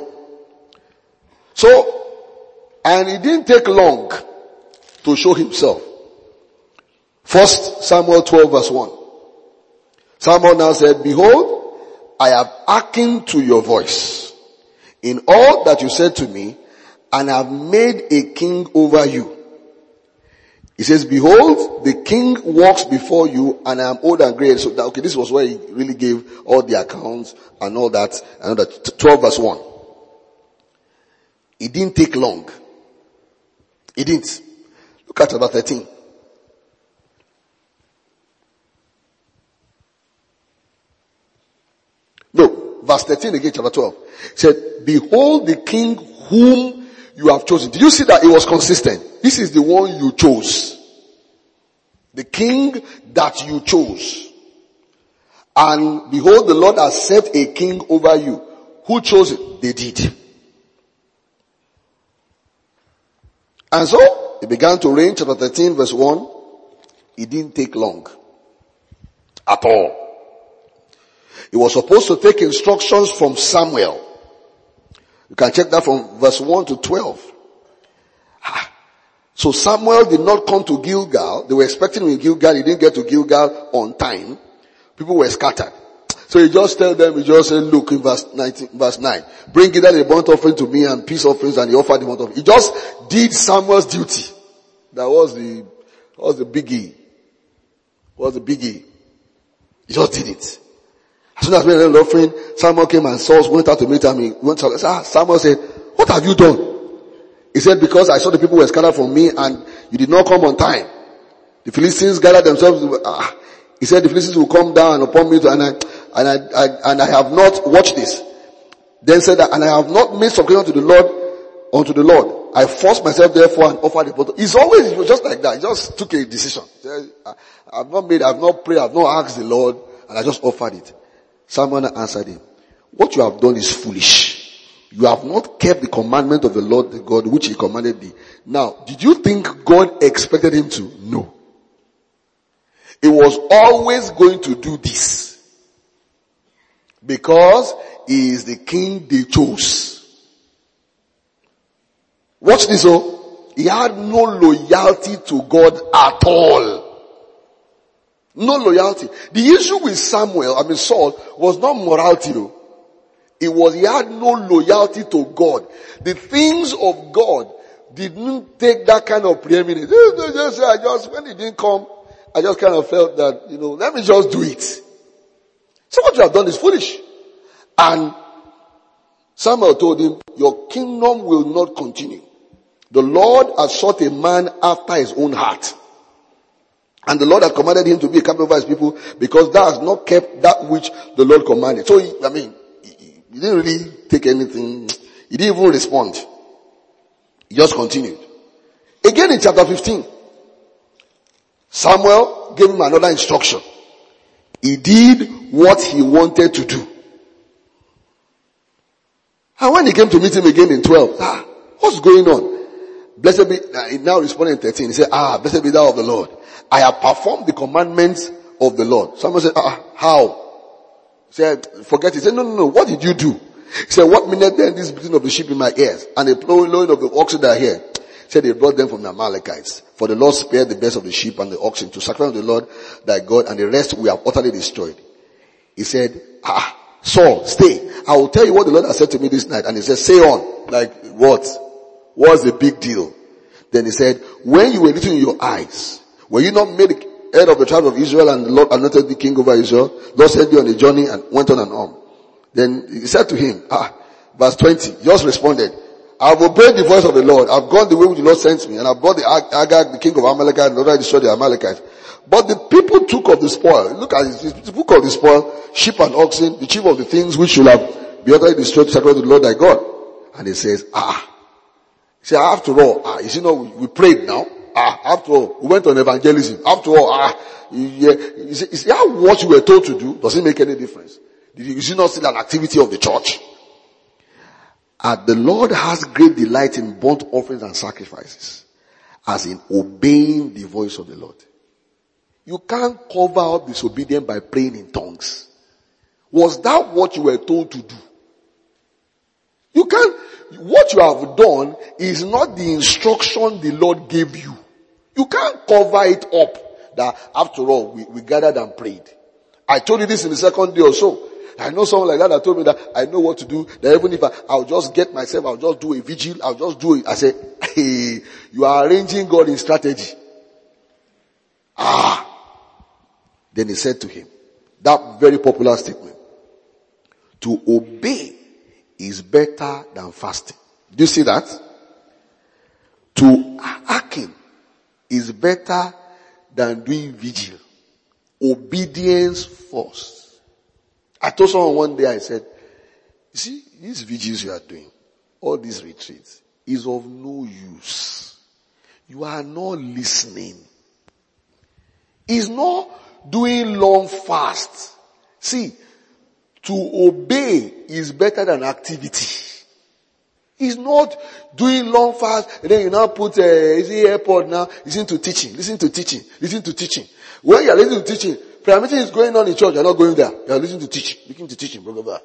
So, and it didn't take long to show himself. 1 Samuel 12 verse 1. Samuel now said, behold, I have hearkened to your voice in all that you said to me, and have made a king over you. He says, behold, the king walks before you, and I am old and gray. So this was where he really gave all the accounts and all that. 12 verse 1. It didn't take long. It didn't. Look at chapter 13. No, verse 13 again, chapter 12. It said, behold the king whom you have chosen. Did you see that it was consistent? This is the one you chose. The king that you chose. And behold, the Lord has set a king over you. Who chose it? They did. And so, it began to reign, chapter 13 verse 1. It didn't take long. At all. He was supposed to take instructions from Samuel. You can check that from verse 1 to 12. So Samuel did not come to Gilgal. They were expecting him in Gilgal. He didn't get to Gilgal on time. People were scattered. So he just tell them, he just said, look in verse 9, bring either the burnt offering to me and peace offerings, and he offered the burnt offering. He just did Samuel's duty. That was the biggie. Was the biggie. He just did it. As soon as we ended the offering, Samuel came and Saul went out to meet him. He went to Samuel said, what have you done? He said, because I saw the people were scattered from me and you did not come on time. The Philistines gathered themselves. He said the Philistines will come down upon me and I have not watched this. Then said that, and I have not made supplication unto the Lord. I forced myself therefore and offered the bottle. It was just like that. He just took a decision. Said, I've not prayed, I've not asked the Lord, and I just offered it. Samuel answered him, what you have done is foolish. You have not kept the commandment of the Lord the God which he commanded thee. Now, did you think God expected him to? No. He was always going to do this. Because he is the king they chose. Watch this, oh. He had no loyalty to God at all. No loyalty. The issue with Saul was not morality though. He had no loyalty to God. The things of God didn't take that kind of preeminence. When it didn't come, I just kind of felt that, let me just do it. So what you have done is foolish. And Samuel told him, your kingdom will not continue. The Lord has sought a man after his own heart. And the Lord had commanded him to be a captain over his people because thou hast not kept that which the Lord commanded. So, he didn't really take anything. He didn't even respond. He just continued. Again in chapter 15, Samuel gave him another instruction. He did what he wanted to do. And when he came to meet him again in 12, what's going on? Blessed be, he now responded in 13. He said, blessed be thou of the Lord. I have performed the commandments of the Lord. Someone said, how? He said, forget it. He said, no. What did you do? He said, what minute then this beating of the sheep in my ears and the blowing of the oxen that are here? He said, they brought them from the Amalekites. For the Lord spared the best of the sheep and the oxen to sacrifice to the Lord thy God, and the rest we have utterly destroyed. He said, Saul, stay. I will tell you what the Lord has said to me this night. And he said, say on. Like what? What's the big deal? Then he said, when you were little in your eyes, were you not made head of the tribe of Israel, and the Lord anointed the king over Israel? Lord sent you on a journey and went on and on. Then he said to him, verse 20, just responded, I have obeyed the voice of the Lord. I've gone the way which the Lord sent me, and I've brought the Agag, the king of Amalek, and already destroyed the Amalekites. But the people took of the spoil. Look at it. The book of the spoil, sheep and oxen, the chief of the things which should have been utterly destroyed to sacrifice to the Lord thy God. And he says, He said, after all, you see, we prayed now. After all, we went on evangelism. After all, you see what you were told to do, does it make any difference? You see not still an activity of the church? The Lord has great delight in burnt offerings and sacrifices, as in obeying the voice of the Lord. You can't cover up disobedience by praying in tongues. Was that what you were told to do? You can't. What you have done is not the instruction the Lord gave you. You can't cover it up that after all we gathered and prayed. I told you this in the second day or so. I know someone like that told me that I know what to do. That even if I'll just get myself, I'll just do a vigil, I'll just do it. I said, hey, you are arranging God in strategy. Then he said to him, that very popular statement, to obey is better than fasting. Do you see that? To hearken is better than doing vigil. Obedience first. I told someone one day, I said, you see, these vigils you are doing, all these retreats, is of no use. You are not listening. It's not doing long fast, See, to obey is better than activity. It's not doing long fast and then you now put AirPod now, listen to teaching. When you're listening to teaching, prayer meeting is going on in church, you're not going there. You're listening to teaching. Blah, blah, blah.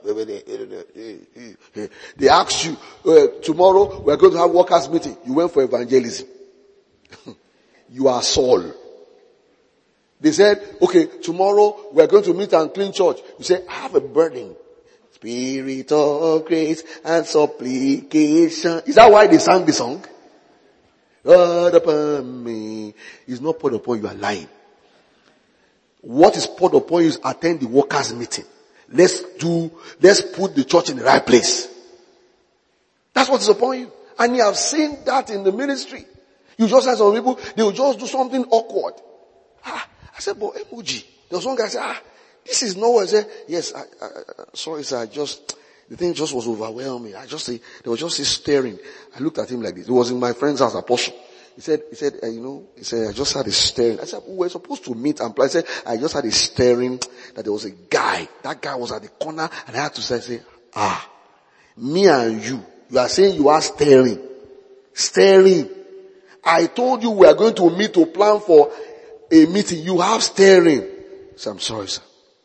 They ask you, tomorrow we're going to have workers meeting. You went for evangelism. You are Saul. They said, okay, tomorrow we're going to meet and clean church. You say, I have a burden. Spirit of grace and supplication. Is that why they sang the song? God upon me. It's not poured upon you, are lying. What is poured upon you is attend the workers' meeting. Let's put the church in the right place. That's what is upon you. And you have seen that in the ministry. You just have some people, they will just do something awkward. I said, but emoji. There was one guy said, this is not what I said. Yes, sorry sir, the thing just was overwhelming. There was just this staring. I looked at him like this. It was in my friend's house, Apostle. He said, I just had a staring. I said, we're supposed to meet and play. I said, I just had a staring that there was a guy. That guy was at the corner and I had to say, me and you are saying you are staring. Staring. I told you we are going to meet to plan for a meeting. You have staring. So I'm sorry, sir.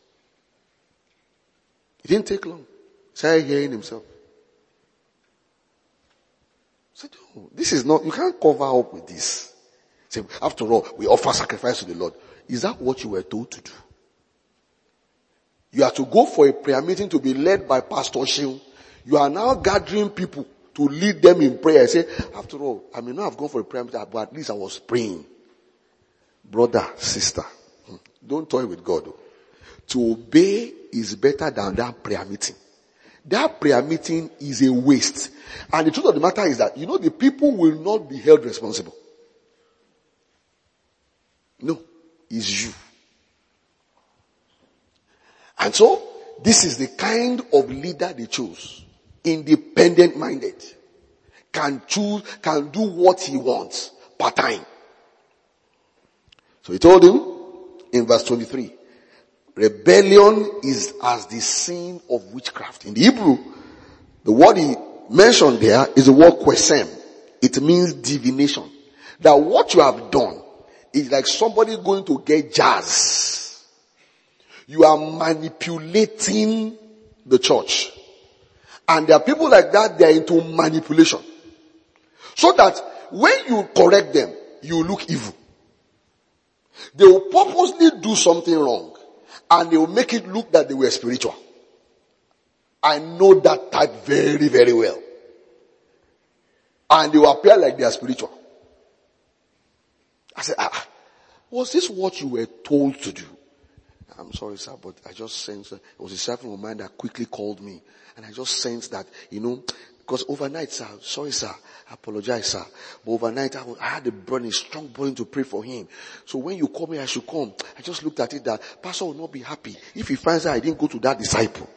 It didn't take long. He started hearing himself. I said, oh, this is not, you can't cover up with this. Say, after all, we offer sacrifice to the Lord. Is that what you were told to do? You are to go for a prayer meeting to be led by Pastor Shion. You are now gathering people to lead them in prayer. I say, after all, I may not have gone for a prayer meeting, but at least I was praying. Brother, sister, don't toy with God. To obey is better than that prayer meeting. That prayer meeting is a waste. And the truth of the matter is that, the people will not be held responsible. No, it's you. And so, this is the kind of leader they chose. Independent minded. Can do what he wants, part time. So he told him in verse 23, rebellion is as the sin of witchcraft. In the Hebrew, the word he mentioned there is the word quesem. It means divination. That what you have done is like somebody going to get jazz. You are manipulating the church. And there are people like that, they are into manipulation. So that when you correct them, you look evil. They will purposely do something wrong. And they will make it look that they were spiritual. I know that type very, very well. And they will appear like they are spiritual. I said, was this what you were told to do? I'm sorry, sir, but I just sensed it was a servant of mine that quickly called me. And I just sensed that, because overnight, sir, sorry, sir, I apologize, sir. But overnight, I had a strong burden to pray for him. So when you call me, I should come. I just looked at it that pastor will not be happy if he finds out I didn't go to that disciple.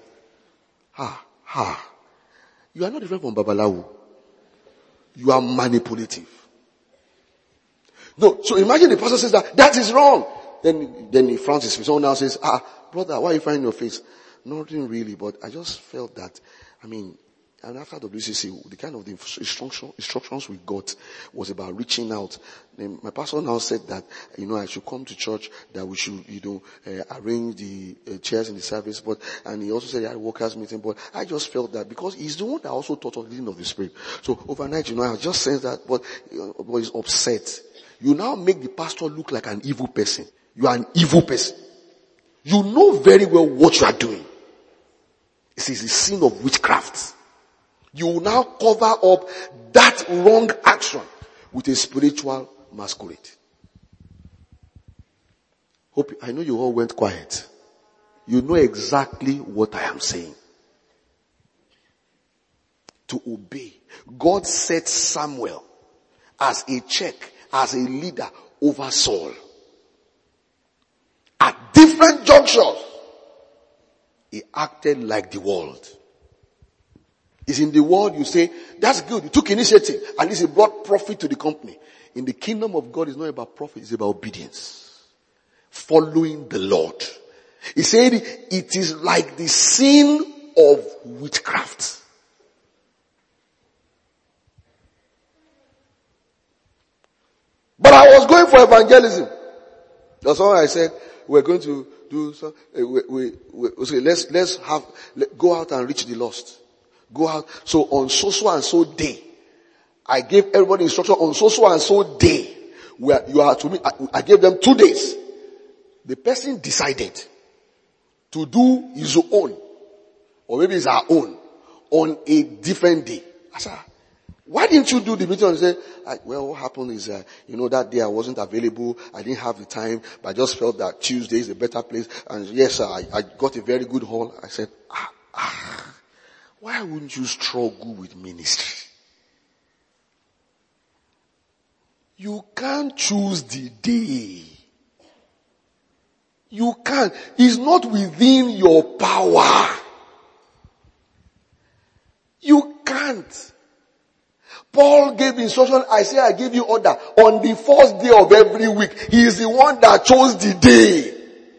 You are not different from Babalawo. You are manipulative. No, so imagine the pastor says that is wrong. Then he frowns his face. Someone now says, brother, why are you frowning your face? Nothing really, but I just felt that, and after WCC, the kind of the instructions we got was about reaching out. Then my pastor now said that, I should come to church, that we should, arrange the chairs in the service, and he also said he had a workers meeting, but I just felt that because he's the one that also taught us leading of the Spirit. So overnight, I just sensed that, but he's upset. You now make the pastor look like an evil person. You are an evil person. You know very well what you are doing. It is the sin of witchcraft. You will now cover up that wrong action with a spiritual masquerade. I know you all went quiet. You know exactly what I am saying. To obey. God set Samuel as a check, as a leader over Saul. At different junctures, he acted like the world. It's in the world you say, that's good, you took initiative, at least it brought profit to the company. In the kingdom of God, it's not about profit, it's about obedience. Following the Lord. He said it is like the sin of witchcraft. But I was going for evangelism. That's why I said we're going to do so. Let's go out and reach the lost. Go out. So on so and so day, I gave everybody instruction on so and so day where you are to meet. I gave them 2 days. The person decided to do his own, or maybe it's our own, on a different day. I said, why didn't you do the meeting? And say, well, what happened is, that day I wasn't available. I didn't have the time, but I just felt that Tuesday is a better place. And yes, sir, I got a very good hall. I said, why wouldn't you struggle with ministry? You can't choose the day. You can't. It's not within your power. You can't. Paul gave instruction. I give you order. On the first day of every week, he is the one that chose the day.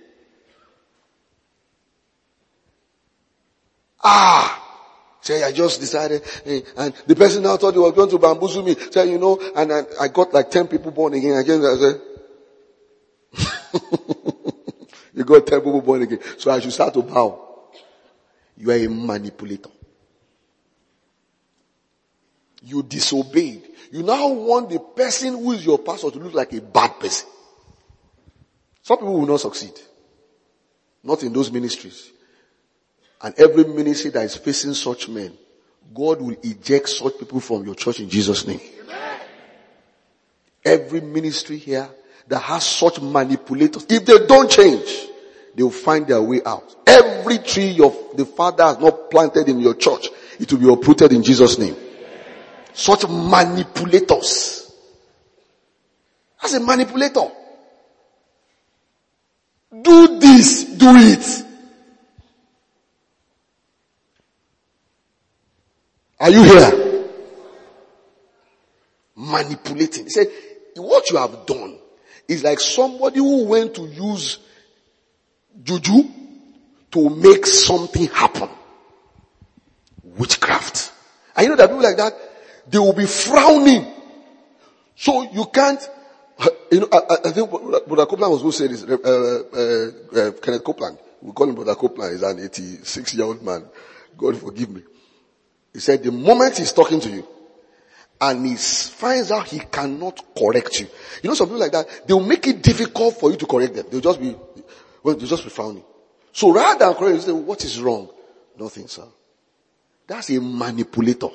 Say, I just decided, and the person now thought he was going to bamboozle me. Say, and I got like 10 people born again. I said, you got 10 people born again. So I should start to bow. You are a manipulator. You disobeyed. You now want the person who is your pastor to look like a bad person. Some people will not succeed. Not in those ministries. And every ministry that is facing such men, God will eject such people from your church in Jesus' name. Amen. Every ministry here that has such manipulators, if they don't change, they will find their way out. Every tree the Father has not planted in your church, it will be uprooted in Jesus' name. Such manipulators. As a manipulator. Do this, do it. Are you here? Manipulating. He said, what you have done is like somebody who went to use juju to make something happen. Witchcraft. And you know that people like that, they will be frowning. So you can't, I think Brother Copeland was going to say this, Kenneth Copeland. We call him Brother Copeland. He's an 86-year-old man. God forgive me. He said the moment he's talking to you and he finds out he cannot correct you. Some people like that, they'll make it difficult for you to correct them. They'll just be frowning. So rather than correct you, say, what is wrong? Nothing, sir. That's a manipulator.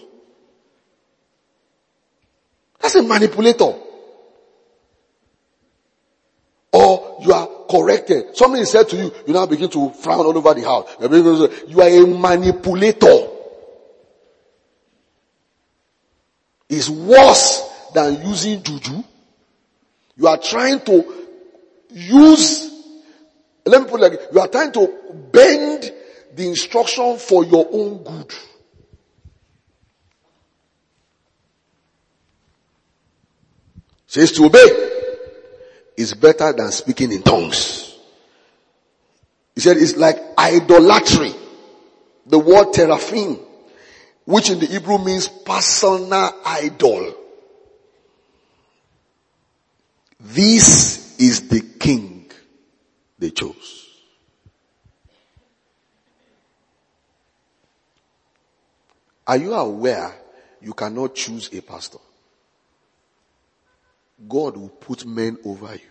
That's a manipulator. Or you are corrected. Something is said to you, you now begin to frown all over the house. You are a manipulator. It's worse than using juju. You are trying to let me put it like, you are trying to bend the instruction for your own good. Says to obey is better than speaking in tongues. He said it's like idolatry. The word teraphim, which in the Hebrew means personal idol. This is the king they chose. Are you aware you cannot choose a pastor? God will put men over you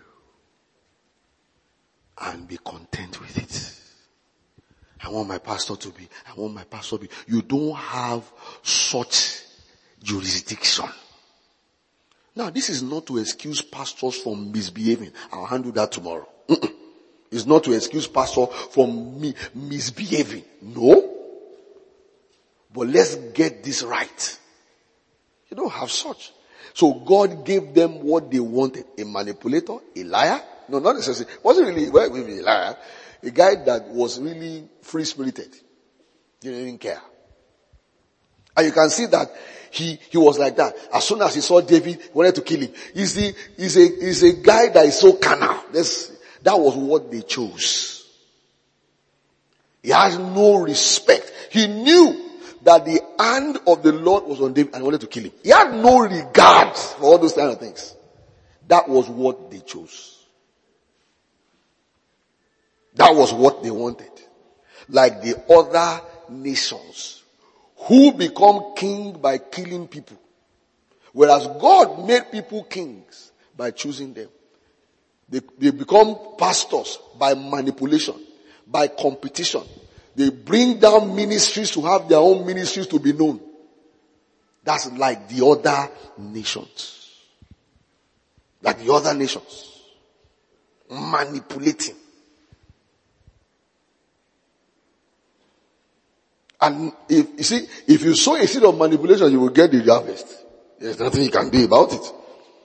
and be content with it. I want my pastor to be. You don't have such jurisdiction. Now, this is not to excuse pastors from misbehaving. I'll handle that tomorrow. It's not to excuse pastors from misbehaving. No. But let's get this right. You don't have such. So God gave them what they wanted. A manipulator, a liar. No, not necessarily. Wasn't really a liar. A guy that was really free-spirited. He didn't care. And you can see that he was like that. As soon as he saw David, he wanted to kill him. He's a guy that is so carnal. That was what they chose. He has no respect. He knew that the hand of the Lord was on David and wanted to kill him. He had no regard for all those kind of things. That was what they chose. That was what they wanted. Like the other nations who become king by killing people. Whereas God made people kings by choosing them. They become pastors by manipulation, by competition. They bring down ministries to have their own ministries to be known. That's like the other nations. Like the other nations. Manipulating. And if you sow a seed of manipulation, you will get the harvest. There's nothing you can do about it.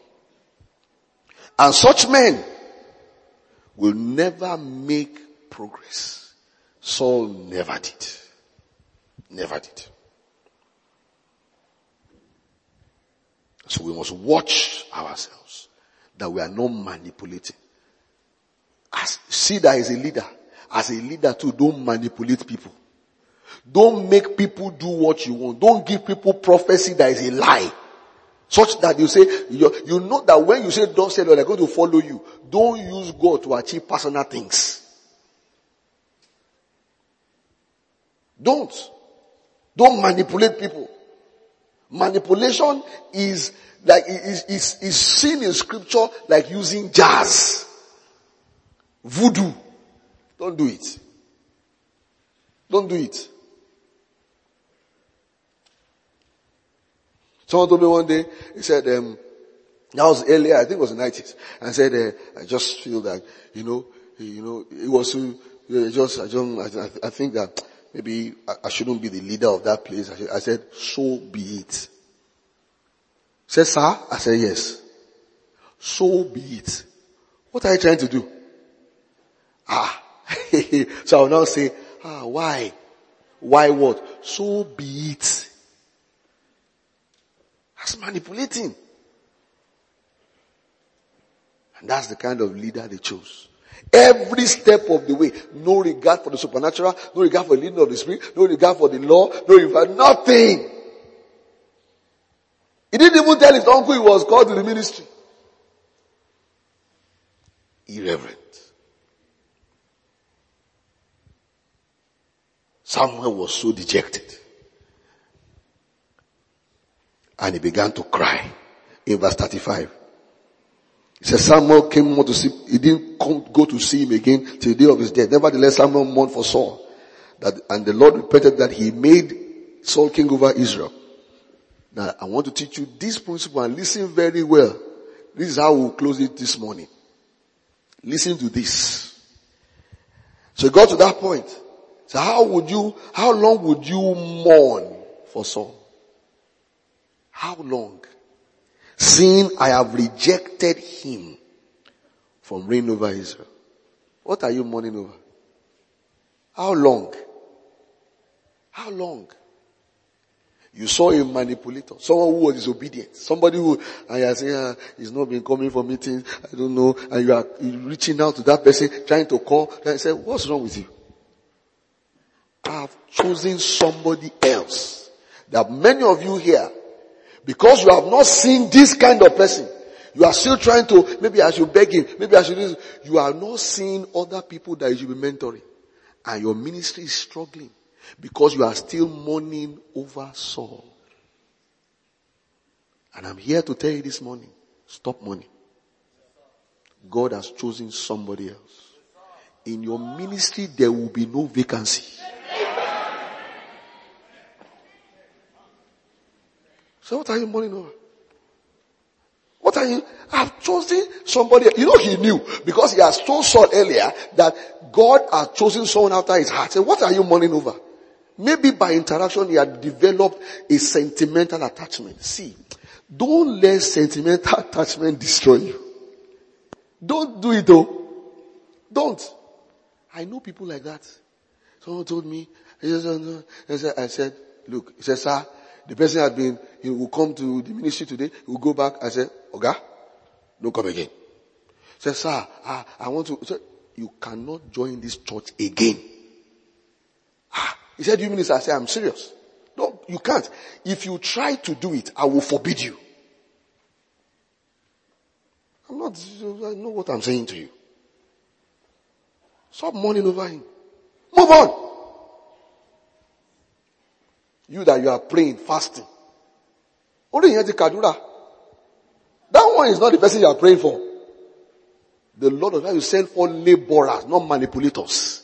And such men will never make progress. Saul never did. Never did. So we must watch ourselves that we are not manipulating. See that as a leader. As a leader too, don't manipulate people. Don't make people do what you want. Don't give people prophecy that is a lie. Such that you say, you know that when you say don't say, they're going to follow you. Don't use God to achieve personal things. Don't manipulate people. Manipulation is seen in scripture like using jazz. Voodoo. Don't do it. Don't do it. Someone told me one day, he said, that was earlier, I think it was the 90s, and said, I just feel that, it was, I think that maybe I shouldn't be the leader of that place. I said, so be it. He said, sir? I said, yes. So be it. What are you trying to do? So I will now say, why? Why what? So be it. That's manipulating. And that's the kind of leader they chose. Every step of the way, no regard for the supernatural, no regard for the leading of the spirit, no regard for the law, no regard, nothing. He didn't even tell his uncle he was called to the ministry. Irreverent. Samuel was so dejected. And he began to cry. In verse 35. He said Samuel came more to see, he didn't go to see him again till the day of his death. Nevertheless, Samuel mourned for Saul. And the Lord repented that he made Saul king over Israel. Now, I want to teach you this principle and listen very well. This is how we'll close it this morning. Listen to this. So he got to that point. So how long would you mourn for Saul? How long? Seeing I have rejected him from reigning over Israel. What are you mourning over? How long? How long? You saw a manipulator, someone who was disobedient, somebody who, and you are saying, he's not been coming for meetings, I don't know, and you are reaching out to that person, trying to call, and you say, what's wrong with you? I have chosen somebody else. There are many of you here, because you have not seen this kind of person, you are still trying to, maybe I should beg him, maybe I should do this. You are not seeing other people that you should be mentoring. And your ministry is struggling. Because you are still mourning over Saul. And I'm here to tell you this morning, stop mourning. God has chosen somebody else. In your ministry, there will be no vacancy. So what are you mourning over? What are you? I've chosen somebody. You know he knew because he has told Saul earlier that God has chosen someone after his heart. So what are you mourning over? Maybe by interaction he had developed a sentimental attachment. See, don't let sentimental attachment destroy you. Don't do it though. Don't. I know people like that. Someone told me, I said, look, he said, sir, the person had been, he will come to the ministry today, he will go back. I said, Oga, don't come again. He said, sir, I want to, he said, you cannot join this church again. He said, you mean this? I said, I'm serious. No, you can't. If you try to do it, I will forbid you. I know what I'm saying to you. Stop mourning over him. Move on. You that you are praying, fasting. Only here the Kadura. That one is not the person you are praying for. The Lord of God will send for laborers, not manipulators.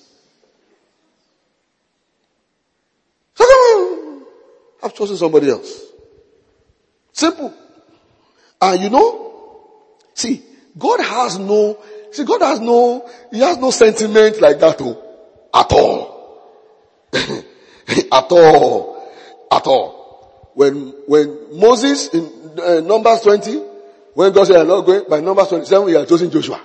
So I've chosen somebody else. Simple. And God has no sentiment like that at all. At all. When Moses in Numbers 20, when God said, I'm not going, by Numbers 27, he had chosen Joshua.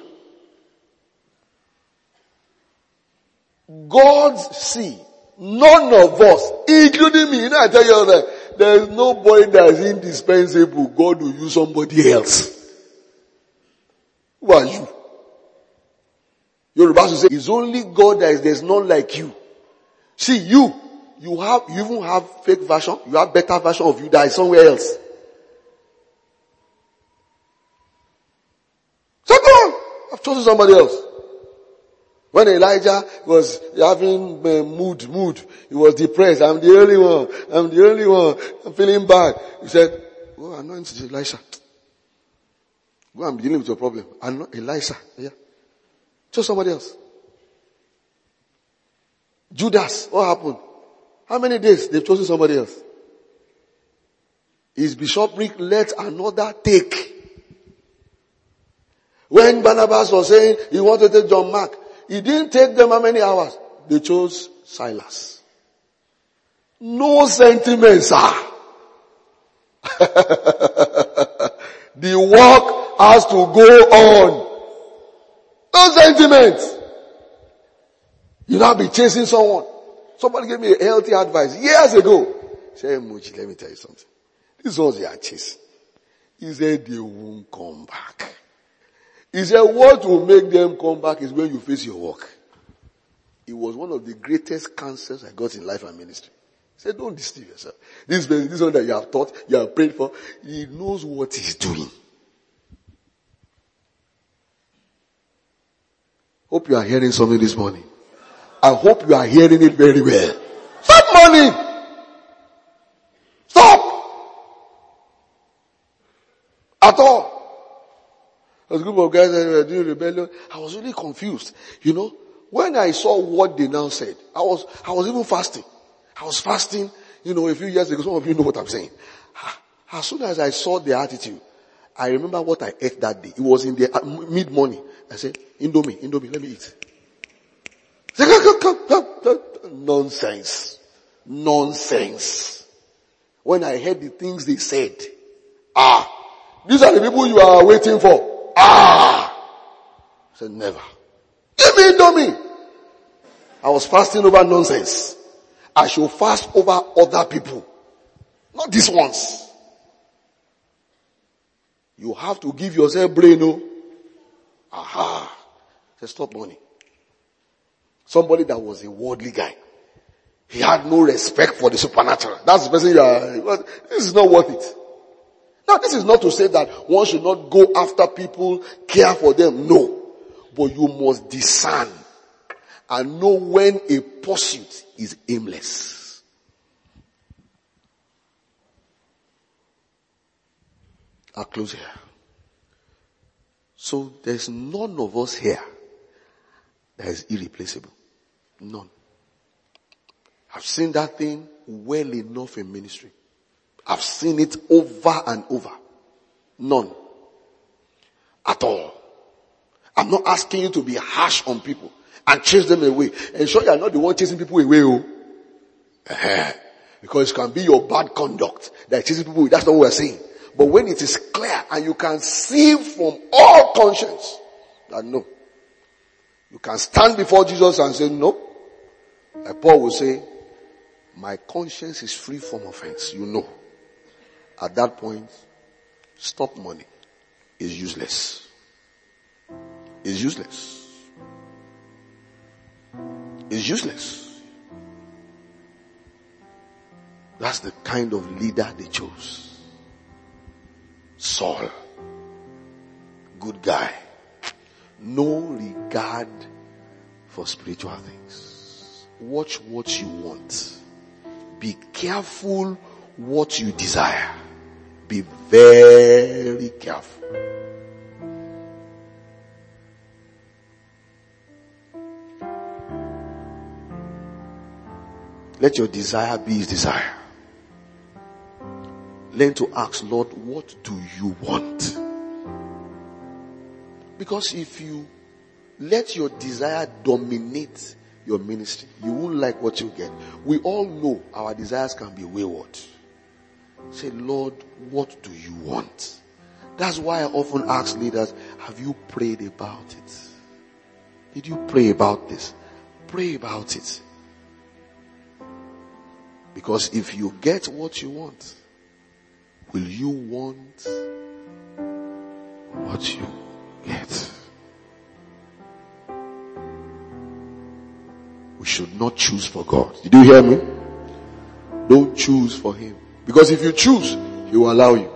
None of us, including me, I tell you that there is nobody that is indispensable. God will use somebody else. Who are you? Your Bible says, it's only God that is, there's none like you. See, you even have fake version, you have better version of you that is somewhere else. So go on. I've chosen somebody else. When Elijah was having mood, he was depressed. I'm the only one. I'm feeling bad. He said, go anoint Elisha. Go and be dealing with your problem. Anoint Elisha. Yeah. Choose somebody else. Judas, what happened? How many days they've chosen somebody else? His bishopric let another take. When Barnabas was saying he wanted to take John Mark, he didn't take them how many hours? They chose Silas. No sentiments, sir. The work has to go on. No sentiments. You now be chasing someone. Somebody gave me a healthy advice years ago. Say, Muchi, let me tell you something. These ones you are chasing. He said they won't come back. He said what will make them come back is when you face your work. It was one of the greatest cancers I got in life and ministry. He said, don't deceive yourself. This one that you have taught, you have prayed for, he knows what he's doing. Hope you are hearing something this morning. I hope you are hearing it very well. Stop mourning. Stop. At all. There was a group of guys that were doing rebellion. I was really confused. When I saw what they now said, I was even fasting. I was fasting, a few years ago. Some of you know what I'm saying. As soon as I saw their attitude, I remember what I ate that day. It was in the mid-morning. I said, Indomie, let me eat. Nonsense. When I heard the things they said, these are the people you are waiting for. I said, never. Give me Indomie. I was fasting over nonsense. I should fast over other people. Not these ones. You have to give yourself brain, no? Say, stop money. Somebody that was a worldly guy. He had no respect for the supernatural. That's the person you are. This is not worth it. Now, this is not to say that one should not go after people, care for them. No. But you must discern and know when a pursuit is aimless. I'll close here. So there's none of us here that is irreplaceable. None. I've seen that thing well enough in ministry. I've seen it over and over. None. At all. I'm not asking you to be harsh on people and chase them away. Ensure you are not the one chasing people away. Because it can be your bad conduct that chases people away. That's not what we're saying. But when it is clear and you can see from all conscience that no. You can stand before Jesus and say no. Like Paul will say, my conscience is free from offense. At that point, stop money. It's useless. It's useless. It's useless. That's the kind of leader they chose. Saul. Good guy. No regard for spiritual things. Watch what you want. Be careful what you desire. Be very careful. Let your desire be his desire. Learn to ask, Lord, what do you want? Because if you let your desire dominate your ministry, you won't like what you get. We all know our desires can be wayward. Say, Lord, what do you want? That's why I often ask leaders, have you prayed about it? Did you pray about this? Pray about it. Because if you get what you want, will you want what you get? We should not choose for God. Did you hear me? Don't choose for him. Because if you choose, he will allow you.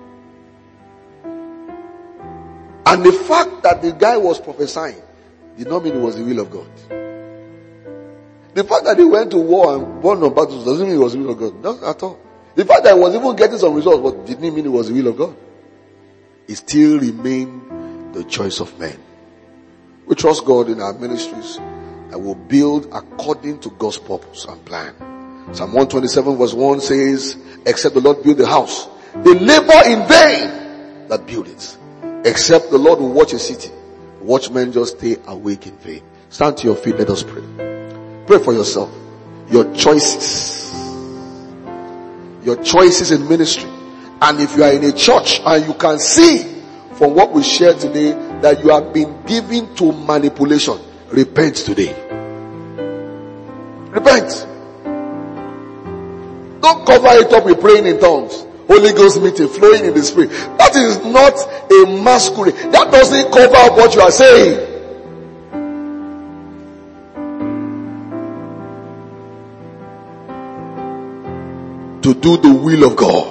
And the fact that the guy was prophesying did not mean it was the will of God. The fact that he went to war and won on battles doesn't mean it was the will of God. Not at all. The fact that he was even getting some results, but didn't mean it was the will of God. It still remained the choice of men. We trust God in our ministries that will build according to God's purpose and plan. Psalm 127 verse 1 says, except the Lord build the house, they labor in vain that build it. Except the Lord will watch a city, watchmen just stay awake in vain. Stand to your feet, let us pray. Pray for yourself. Your choices in ministry. And if you are in a church and you can see from what we shared today that you have been given to manipulation, repent today. Repent. Don't cover it up with praying in tongues. Holy Ghost meeting, flowing in the Spirit. That is not a masquerade. That doesn't cover up what you are saying. To do the will of God.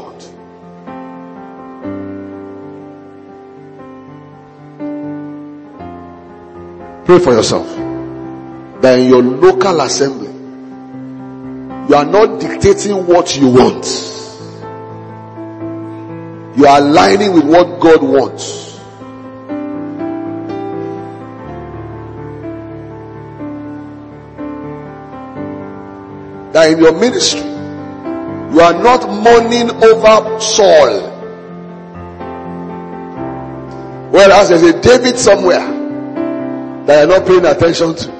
Pray for yourself that in your local assembly, you are not dictating what you want. You are aligning with what God wants. That in your ministry, you are not mourning over Saul. Whereas there's a David somewhere that you're not paying attention to.